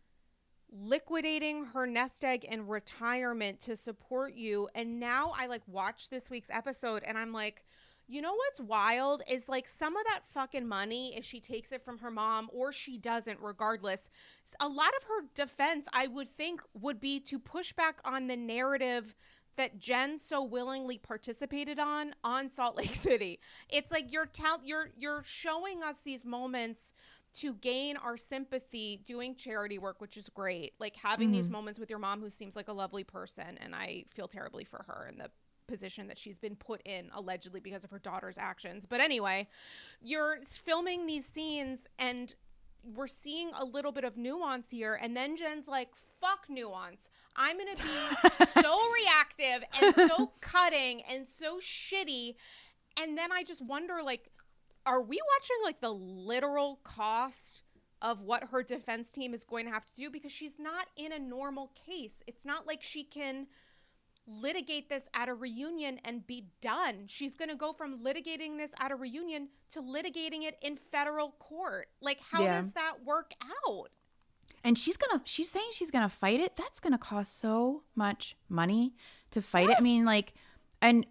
liquidating her nest egg in retirement to support you. And now I watch this week's episode and I'm like, you know what's wild is some of that fucking money, if she takes it from her mom or she doesn't, regardless, a lot of her defense I would think would be to push back on the narrative that Jen so willingly participated on Salt Lake City. It's like you're showing us these moments to gain our sympathy doing charity work, which is great. Having these moments with your mom who seems like a lovely person. And I feel terribly for her in the position that she's been put in allegedly because of her daughter's actions. But anyway, you're filming these scenes and we're seeing a little bit of nuance here. And then Jen's like, fuck nuance. I'm going to be so reactive and so cutting and so shitty. And then I just wonder, are we watching the literal cost of what her defense team is going to have to do? Because she's not in a normal case. It's not like she can litigate this at a reunion and be done. She's going to go from litigating this at a reunion to litigating it in federal court. How does that work out? And she's saying she's going to fight it. That's going to cost so much money to fight it. I mean, and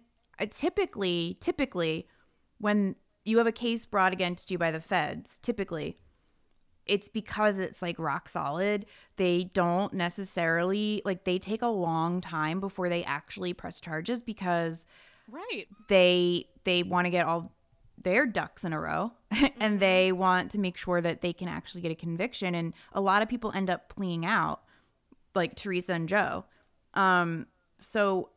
typically when you have a case brought against you by the feds, typically it's because it's rock solid. They don't necessarily they take a long time before they actually press charges because they want to get all their ducks in a row and they want to make sure that they can actually get a conviction. And a lot of people end up pleading out, like Teresa and Joe. So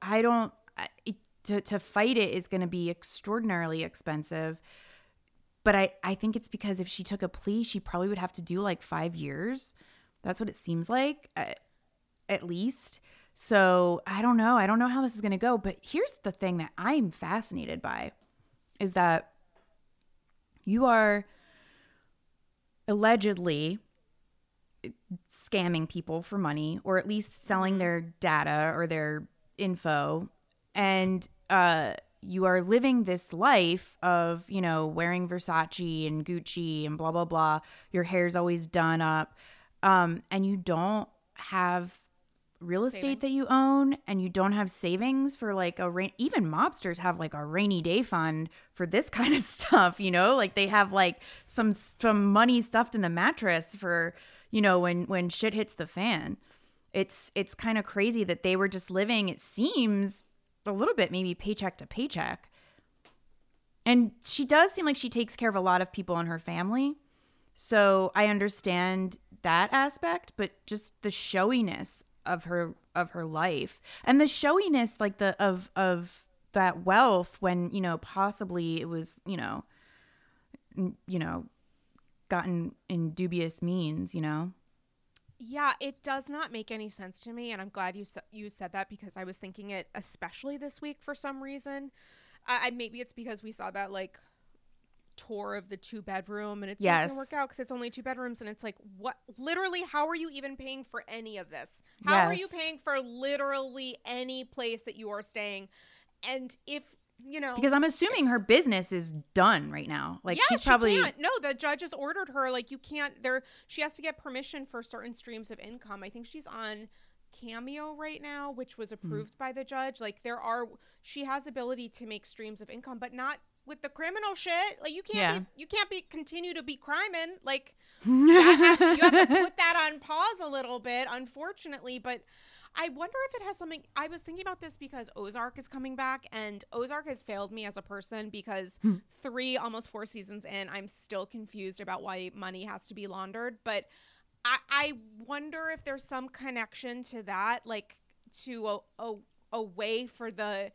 to fight it is going to be extraordinarily expensive. But I think it's because if she took a plea, she probably would have to do 5 years. That's what it seems like, at least. So I don't know. I don't know how this is going to go. But here's the thing that I'm fascinated by is that you are allegedly scamming people for money or at least selling their data or their info. And you are living this life of, wearing Versace and Gucci and blah, blah, blah. Your hair's always done up. And you don't have real estate that you own and you don't have savings for even mobsters have a rainy day fund for this kind of stuff, they have some money stuffed in the mattress for, when shit hits the fan. It's kind of crazy that they were just living, it seems, a little bit maybe paycheck to paycheck. And she does seem like she takes care of a lot of people in her family. So I understand that aspect, but just the showiness of her life and the showiness of that wealth when, you know, possibly it was, you know, gotten in dubious means, you know? Yeah, it does not make any sense to me, and I'm glad you said that because I was thinking it especially this week for some reason. Maybe it's because we saw that like tour of the 2-bedroom, and it's not gonna work out because it's only 2 bedrooms, and it's like, what? Literally, how are you even paying for any of this? How are you paying for literally any place that you are staying? And if you know, because I'm assuming her business is done right now. Like, yeah, she's probably she can't. No, the judge has ordered her. Like, you can't. There, she has to get permission for certain streams of income. I think she's on Cameo right now, which was approved by the judge. Like, she has ability to make streams of income, but not with the criminal shit. Like, you can't continue to be criming. Like, you have to put that on pause a little bit, unfortunately. But I wonder if it has something. I was thinking about this because Ozark is coming back, and Ozark has failed me as a person because almost 4 seasons in, I'm still confused about why money has to be laundered. But I wonder if there's some connection to that, like to a way for the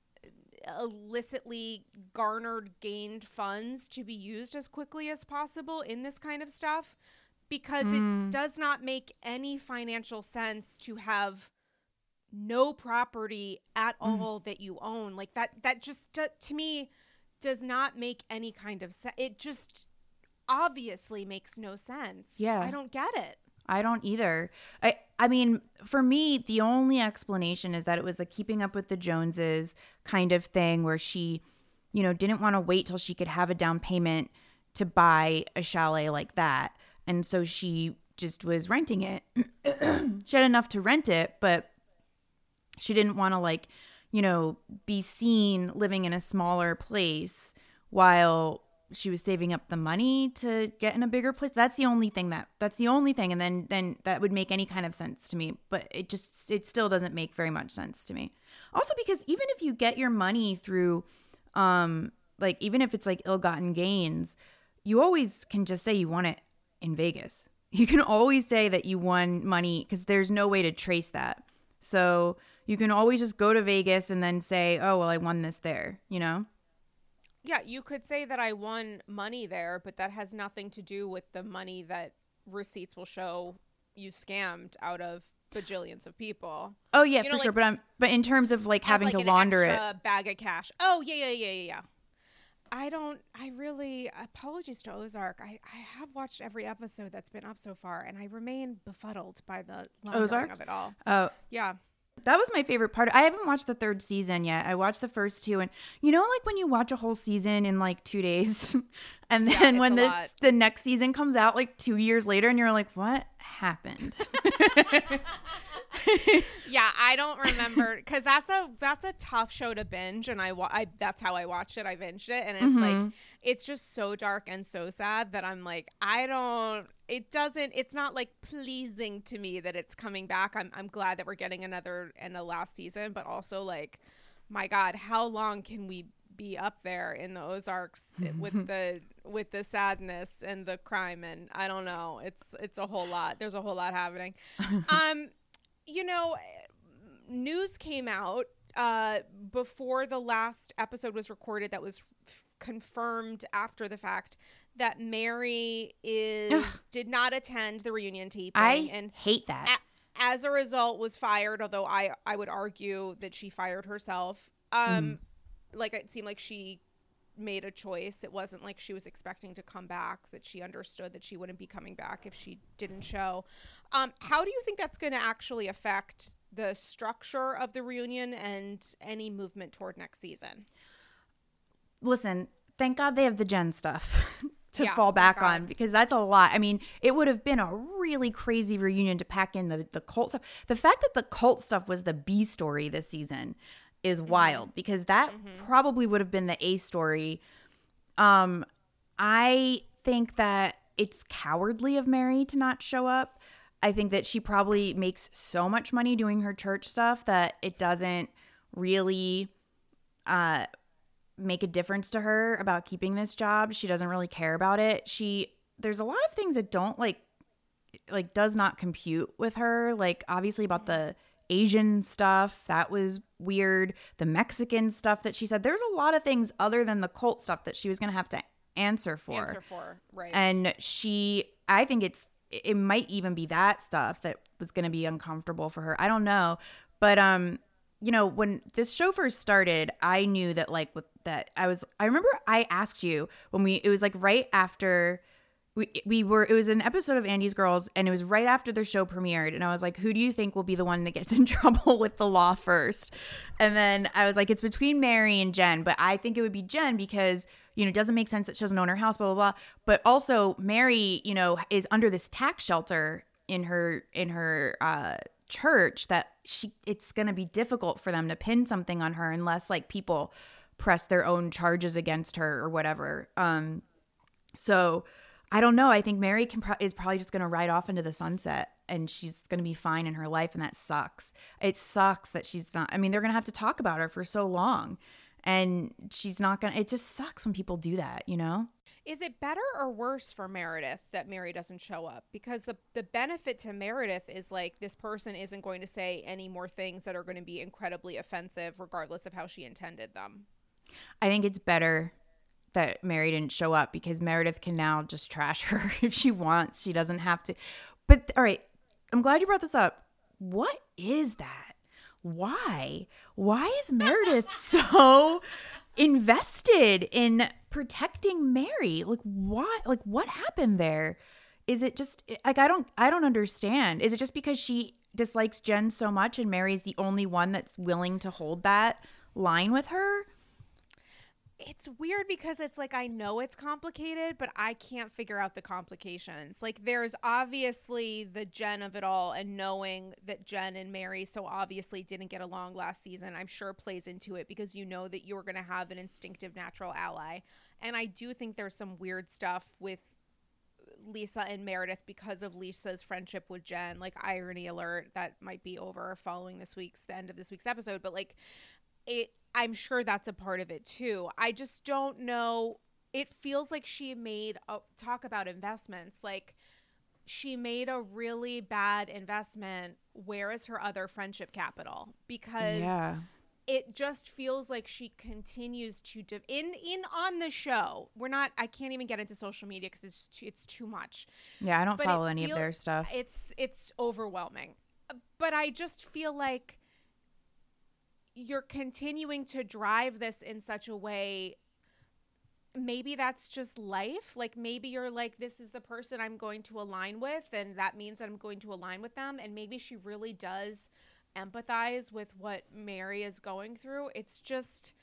illicitly gained funds to be used as quickly as possible in this kind of stuff. Because it does not make any financial sense to have no property at all that you own. Like that just to me does not make any kind of sense. It just obviously makes no sense. Yeah. I don't get it. I don't either. I mean, for me, the only explanation is that it was a Keeping Up with the Joneses kind of thing where she, you know, didn't want to wait till she could have a down payment to buy a chalet like that. And so she just was renting it. She had enough to rent it, but she didn't want to, like, you know, be seen living in a smaller place while she was saving up the money to get in a bigger place. That's the only thing. And then that would make any kind of sense to me. But it still doesn't make very much sense to me. Also, because even if you get your money through, like, even if it's like ill-gotten gains, you always can just say you want it in Vegas. You can always say that you won money because there's no way to trace that. So you can always just go to Vegas and then say, oh, well, I won this there, you know? Yeah, you could say that I won money there, but that has nothing to do with the money that receipts will show you scammed out of bajillions of people. Oh, yeah, for sure. But in terms of like having to launder it. Bag of cash. Oh, yeah. Apologies to Ozark. I have watched every episode that's been up so far, and I remain befuddled by the laundering of it all. Oh, yeah. That was my favorite part. I haven't watched the 3rd season yet. I watched the first 2, and you know, like when you watch a whole season in like 2 days, and then when the next season comes out like 2 years later, and you're like, what happened? Yeah, I don't remember because that's a tough show to binge, and I that's how I watched it. I binged it, and it's like it's just so dark and so sad that I'm like, it's not like pleasing to me that it's coming back. I'm glad that we're getting another and a last season, but also like, my God, how long can we be up there in the Ozarks with the sadness and the crime? And I don't know, it's a whole lot. There's a whole lot happening. You know, news came out before the last episode was recorded that was confirmed after the fact that Mary did not attend the reunion taping. I hate that. As a result, was fired, although I would argue that she fired herself. Like, it seemed like she made a choice. It wasn't like she was expecting to come back, that she understood that she wouldn't be coming back if she didn't show. How do you think that's going to actually affect the structure of the reunion and any movement toward next season? Listen, thank God they have the Jen stuff to fall back on, because that's a lot. I mean, it would have been a really crazy reunion to pack in the cult stuff. The fact that the cult stuff was the B story this season is wild, because that probably would have been the A story. I think that it's cowardly of Mary to not show up. I think that she probably makes so much money doing her church stuff that it doesn't really make a difference to her about keeping this job. She doesn't really care about it. There's a lot of things that don't like does not compute with her. Like, obviously about the Asian stuff, that was weird. The Mexican stuff that she said, there's a lot of things other than the cult stuff that she was going to have to answer for. Right. And I think it might even be that stuff that was going to be uncomfortable for her. I don't know. But, you know, when this show first started, I knew that like with that, I remember I asked you when it was like right after it was an episode of Andy's Girls, and it was right after their show premiered. And I was like, who do you think will be the one that gets in trouble with the law first? And then I was like, it's between Mary and Jen, but I think it would be Jen because, you know, it doesn't make sense that she doesn't own her house, blah, blah, blah. But also Mary, you know, is under this tax shelter in her church that it's going to be difficult for them to pin something on her unless like people press their own charges against her or whatever. So I don't know. I think Mary is probably just going to ride off into the sunset and she's going to be fine in her life. And that sucks. It sucks that she's not. I mean, they're going to have to talk about her for so long and she's not going to. It just sucks when people do that, you know? Is it better or worse for Meredith that Mary doesn't show up? Because the benefit to Meredith is like this person isn't going to say any more things that are going to be incredibly offensive regardless of how she intended them. I think it's better that Mary didn't show up because Meredith can now just trash her if she wants. She doesn't have to. But all right, I'm glad you brought this up. What is that? Why is Meredith so invested in protecting Mary? Like why? Like what happened there? Is it just like I don't understand. Is it just because she dislikes Jen so much and Mary's the only one that's willing to hold that line with her? It's weird because it's like I know it's complicated, but I can't figure out the complications. Like there's obviously the Jen of it all, and knowing that Jen and Mary so obviously didn't get along last season, I'm sure plays into it because you know that you're going to have an instinctive natural ally. And I do think there's some weird stuff with Lisa and Meredith because of Lisa's friendship with Jen. Like irony alert, that might be over following the end of this week's episode, but like I'm sure that's a part of it too. I just don't know. It feels like she made talk about investments. Like she made a really bad investment. Where is her other friendship capital? Because it just feels like she continues to on the show. I can't even get into social media because it's too much. Yeah, I don't follow any of their stuff. It's overwhelming. But I just feel like you're continuing to drive this in such a way. Maybe that's just life. Like maybe you're like, this is the person I'm going to align with, and that means that I'm going to align with them. And maybe she really does empathize with what Mary is going through. It's just,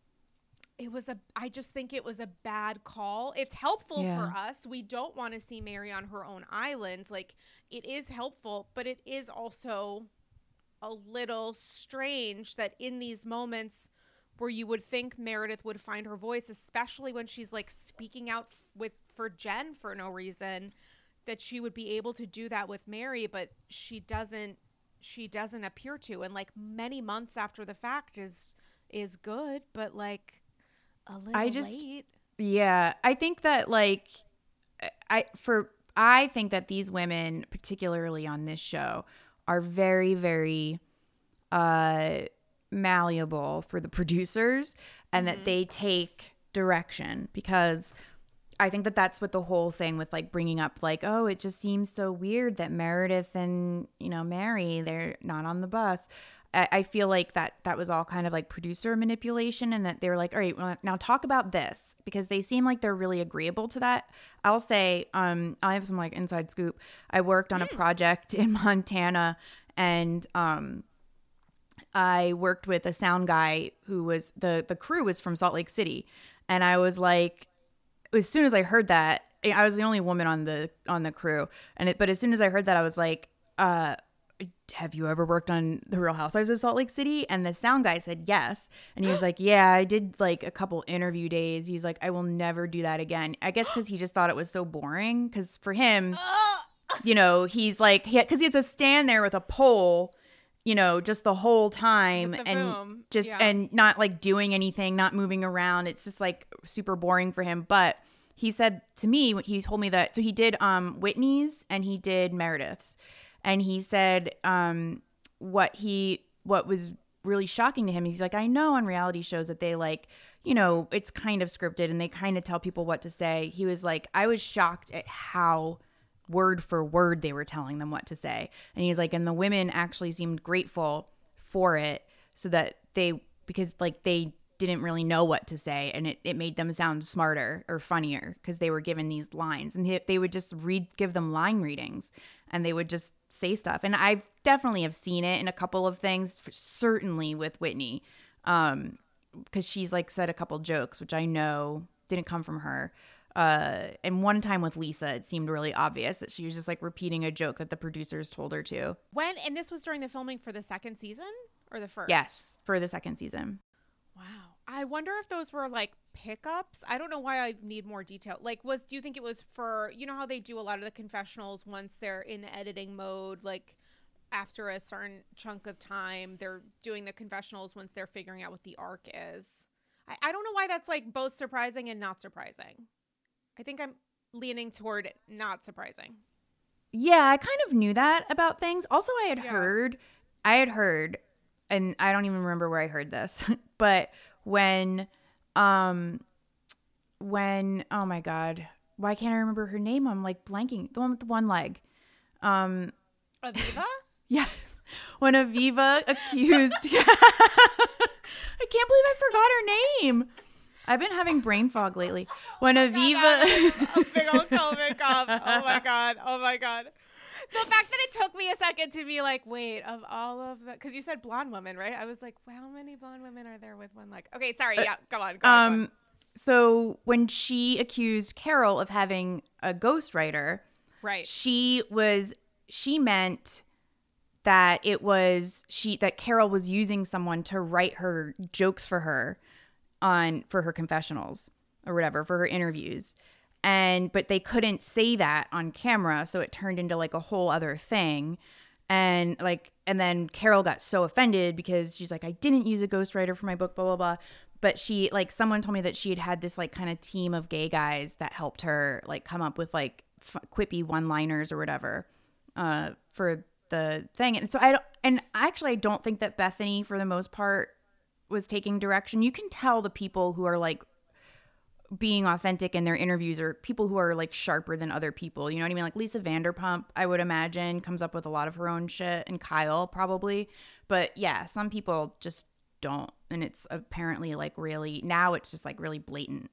I just think it was a bad call. It's helpful for us. We don't want to see Mary on her own island. Like it is helpful, but it is also a little strange that in these moments where you would think Meredith would find her voice, especially when she's like speaking out for Jen for no reason, that she would be able to do that with Mary, but she doesn't appear to. And like many months after the fact is good, but like a little late. Yeah, I think that like I think that these women, particularly on this show, are very, very malleable for the producers, and that they take direction, because I think that that's what the whole thing with like bringing up like, oh, it just seems so weird that Meredith and, you know, Mary, they're not on the bus. I feel like that was all kind of like producer manipulation, and that they were like, all right, well, now talk about this, because they seem like they're really agreeable to that. I'll say, I have some like inside scoop. I worked on a project in Montana, and I worked with a sound guy who was the crew was from Salt Lake City, and I was like, as soon as I heard that, I was the only woman on the crew, but as soon as I heard that, I was like, have you ever worked on The Real Housewives of Salt Lake City? And the sound guy said yes. And he was like, yeah, I did like a couple interview days. He's like, I will never do that again. I guess because he just thought it was so boring. Because for him, you know, he's like, because he has to stand there with a pole, you know, just the whole time, and and not like doing anything, not moving around. It's just like super boring for him. But he said to me, he told me that, so he did Whitney's and he did Meredith's. And he said what was really shocking to him, he's like, I know on reality shows that they like, you know, it's kind of scripted and they kind of tell people what to say. He was like, I was shocked at how word for word they were telling them what to say. And he's like, and the women actually seemed grateful for it, so that because like they didn't really know what to say, and it made them sound smarter or funnier because they were given these lines, and they would just give them line readings, and they would just say stuff. And I definitely have seen it in a couple of things, certainly with Whitney, because she's like said a couple jokes, which I know didn't come from her. And one time with Lisa, it seemed really obvious that she was just like repeating a joke that the producers told her to. And this was during the filming for the second season or the first? Yes, for the second season. Wow. I wonder if those were like pickups. I don't know why I need more detail. Like, do you think it was for, you know how they do a lot of the confessionals once they're in the editing mode, like after a certain chunk of time, they're doing the confessionals once they're figuring out what the arc is. I don't know why that's like both surprising and not surprising. I think I'm leaning toward not surprising. Yeah, I kind of knew that about things. Also, I had heard, and I don't even remember where I heard this, but when, oh my God, why can't I remember her name? I'm like blanking. The one with the one leg. Aviva? Yes. When Aviva accused, I can't believe I forgot her name. I've been having brain fog lately. When Aviva, a big old COVID cough. Oh my God. The fact that it took me a second to be like, wait, of all of the, because you said blonde women, right? I was like, well, how many blonde women are there with one leg? Okay, sorry. Yeah, go on. So when she accused Carol of having a ghostwriter, right? She meant that that Carol was using someone to write her jokes for her for her confessionals or whatever, for her interviews. But they couldn't say that on camera, so it turned into like a whole other thing. And then Carol got so offended because she's like, I didn't use a ghostwriter for my book, blah, blah, blah. But she, like, someone told me that she had this like kind of team of gay guys that helped her like come up with like quippy one-liners or whatever for the thing. And so I don't think that Bethany, for the most part, was taking direction. You can tell the people who are like being authentic in their interviews or people who are like sharper than other people. You know what I mean? Like Lisa Vanderpump, I would imagine, comes up with a lot of her own shit, and Kyle probably. But yeah, some people just don't. And it's apparently like really, now it's just like really blatant.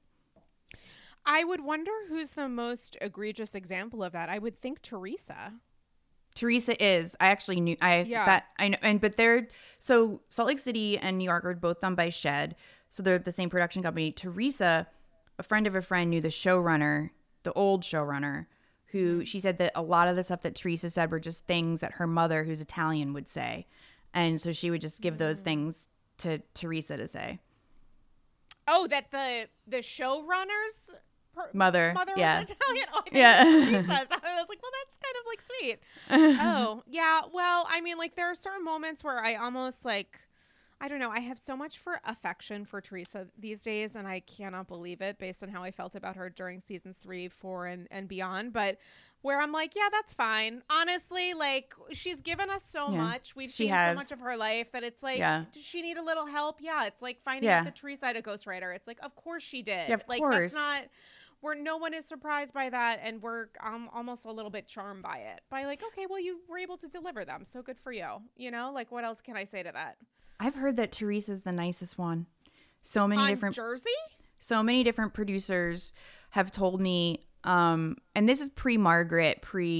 I would wonder who's the most egregious example of that. I would think Teresa. Teresa is. I actually knew. That I know. But so Salt Lake City and New York are both done by Shed, so they're the same production company. Teresa, a friend of a friend, knew the showrunner, the old showrunner, who she said that a lot of the stuff that Teresa said were just things that her mother, who's Italian, would say, and so she would just give those things to Teresa to say. Oh, that the showrunner's mother was yeah. Italian. Oh, yeah. Teresa's. I was like, well, that's kind of like sweet. Oh, yeah. Well, I mean, like there are certain moments where I almost like, I don't know. I have so much affection for Teresa these days, and I cannot believe it based on how I felt about her during seasons 3, 4, and beyond. But where I'm like, yeah, that's fine. Honestly, like she's given us so much. We've seen so much of her life that it's like, does she need a little help? Yeah. It's like finding out that Teresa had a ghostwriter. It's like, of course she did. Yeah, of like course. That's not. Where no one is surprised by that, and we're almost a little bit charmed by it. By like, okay, well, you were able to deliver them, so good for you. You know, like what else can I say to that? I've heard that Teresa's the nicest one. So many different Jersey. So many different producers have told me, and this is pre-Margaret,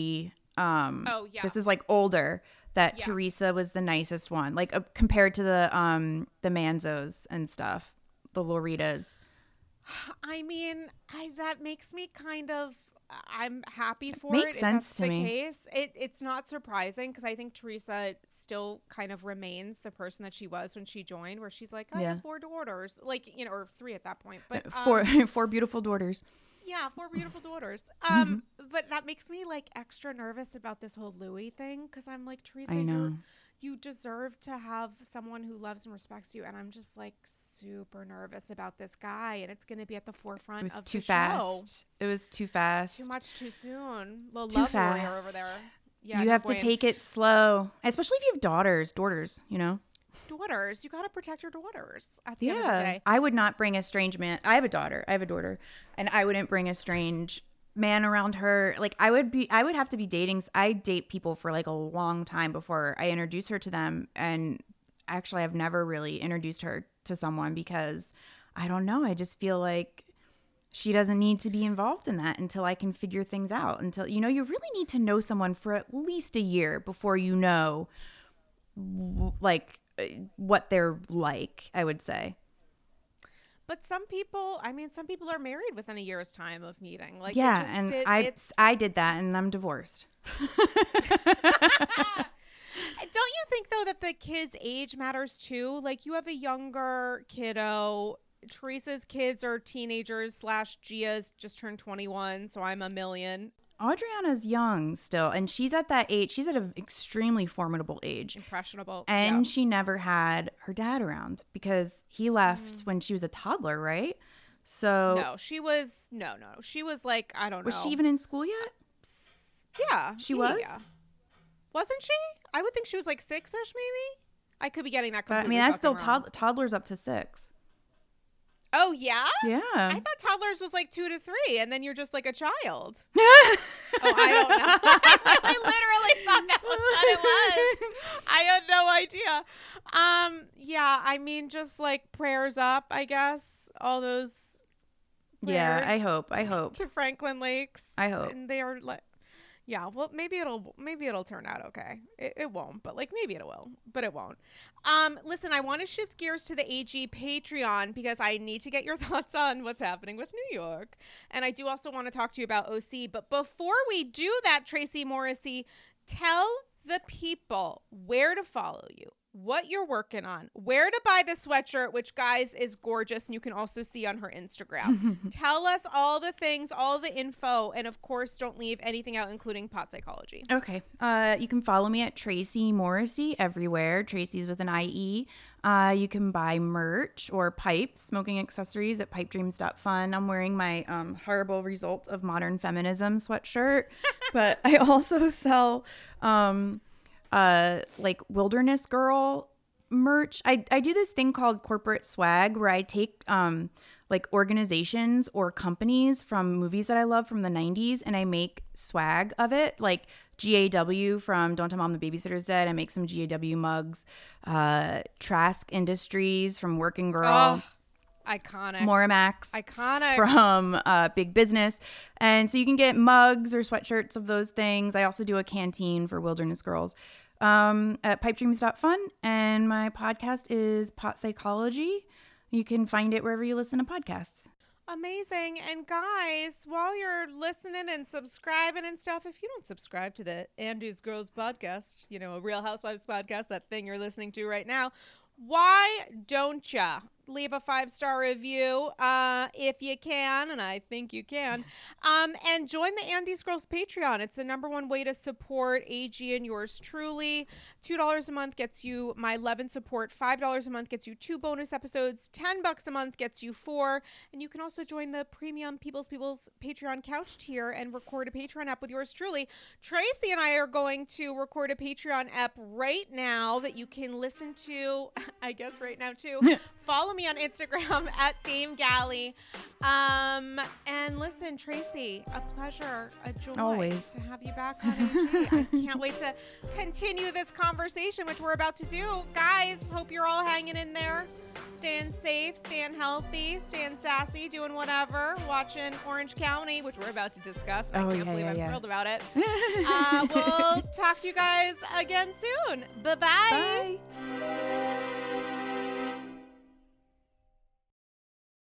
this is like older, that Teresa was the nicest one, like compared to the Manzos and stuff, the Loritas. I mean, that makes me kind of, I'm happy for it. Makes sense to me. Case. It's not surprising because I think Teresa still kind of remains the person that she was when she joined, where she's like, I have 4 daughters, like, you know, or 3 at that point, but four beautiful daughters. Yeah, 4 beautiful daughters. But that makes me like extra nervous about this whole Louis thing because I'm like, Teresa, I know. You deserve to have someone who loves and respects you, and I'm just like super nervous about this guy, and it's going to be at the forefront of the show. It was too fast. Too much too soon. The too love fast. warrior over there. Yeah, you no have to bueno. take it slow, especially if you have daughters, you know? Daughters. You got to protect your daughters at the end of the day. I would not bring a strange man. I have a daughter, and I wouldn't bring a strange man around her. Like I would have to be dating. I date people for like a long time before I introduce her to them. And actually I've never really introduced her to someone because I don't know. I just feel like she doesn't need to be involved in that until I can figure things out. Until, you know, you really need to know someone for at least a year before you know, like, what they're like, I would say. But some people are married within a year's time of meeting. Like, yeah, I did that, and I'm divorced. Don't you think, though, that the kid's age matters, too? Like, you have a younger kiddo. Teresa's kids are teenagers / Gia's just turned 21, so I'm a million. Adriana's young still, and she's at that age. She's at an extremely formidable age. Impressionable. And she never had her dad around because he left when she was a toddler, right? So No, she was She was like, I don't know. Was she even in school yet? Yeah. She was? Yeah. Wasn't she? I would think she was like 6-ish maybe. I could be getting that But I completely mean, that's still wrong. toddlers up to 6. Oh, yeah? Yeah. I thought toddlers was like 2 to 3, and then you're just like a child. Oh, I don't know. I literally thought that was what it was. I had no idea. Yeah, I mean, just like prayers up, I guess. All those Yeah, prayers I hope. to Franklin Lakes. I hope. And they are like, yeah, well, maybe it'll turn out okay. It won't, but like maybe it will, but it won't. Listen, I want to shift gears to the AG Patreon because I need to get your thoughts on what's happening with New York. And I do also want to talk to you about OC. But before we do that, Tracy Morrissey, tell the people where to follow you, what you're working on, where to buy the sweatshirt, which, guys, is gorgeous, and you can also see on her Instagram. Tell us all the things, all the info, and of course, don't leave anything out, including pot psychology. Okay. You can follow me at Tracy Morrissey everywhere. Tracy's with an IE. You can buy merch or pipes, smoking accessories at pipedreams.fun. I'm wearing my horrible result of modern feminism sweatshirt, but I also sell like Wilderness Girl merch. I do this thing called corporate swag where I take like organizations or companies from movies that I love from the 90s and I make swag of it, like GAW from Don't Tell Mom the Babysitter's Dead. I make some GAW mugs. Trask Industries from Working Girl. Oh, iconic. Moramax Iconic. from Big Business. And so you can get mugs or sweatshirts of those things. I also do a canteen for Wilderness Girls at pipedreams.fun. And my podcast is Pot Psychology. You can find it wherever you listen to podcasts. Amazing. And guys, while you're listening and subscribing and stuff, if you don't subscribe to the Andy's Girls podcast, you know, a Real Housewives podcast, that thing you're listening to right now, why don't ya leave a 5-star review if you can, and I think you can, and join the Andy's Girls Patreon. It's the #1 way to support AG and yours truly. $2 a month gets you my 11 support. $5 a month gets you 2 bonus episodes. $10 a month gets you 4, and you can also join the premium People's Patreon couch tier and record a Patreon app with yours truly. Tracy and I are going to record a Patreon app right now that you can listen to, I guess right now too. Follow me on Instagram at Dame Galley. And listen, Tracy, a pleasure, a joy Always. to have you back on AG. I can't wait to continue this conversation, which we're about to do. Guys, hope you're all hanging in there, staying safe, staying healthy, staying sassy, doing whatever, watching Orange County, which we're about to discuss. I can't believe I'm thrilled about it. We'll talk to you guys again soon. Bye-bye. Bye.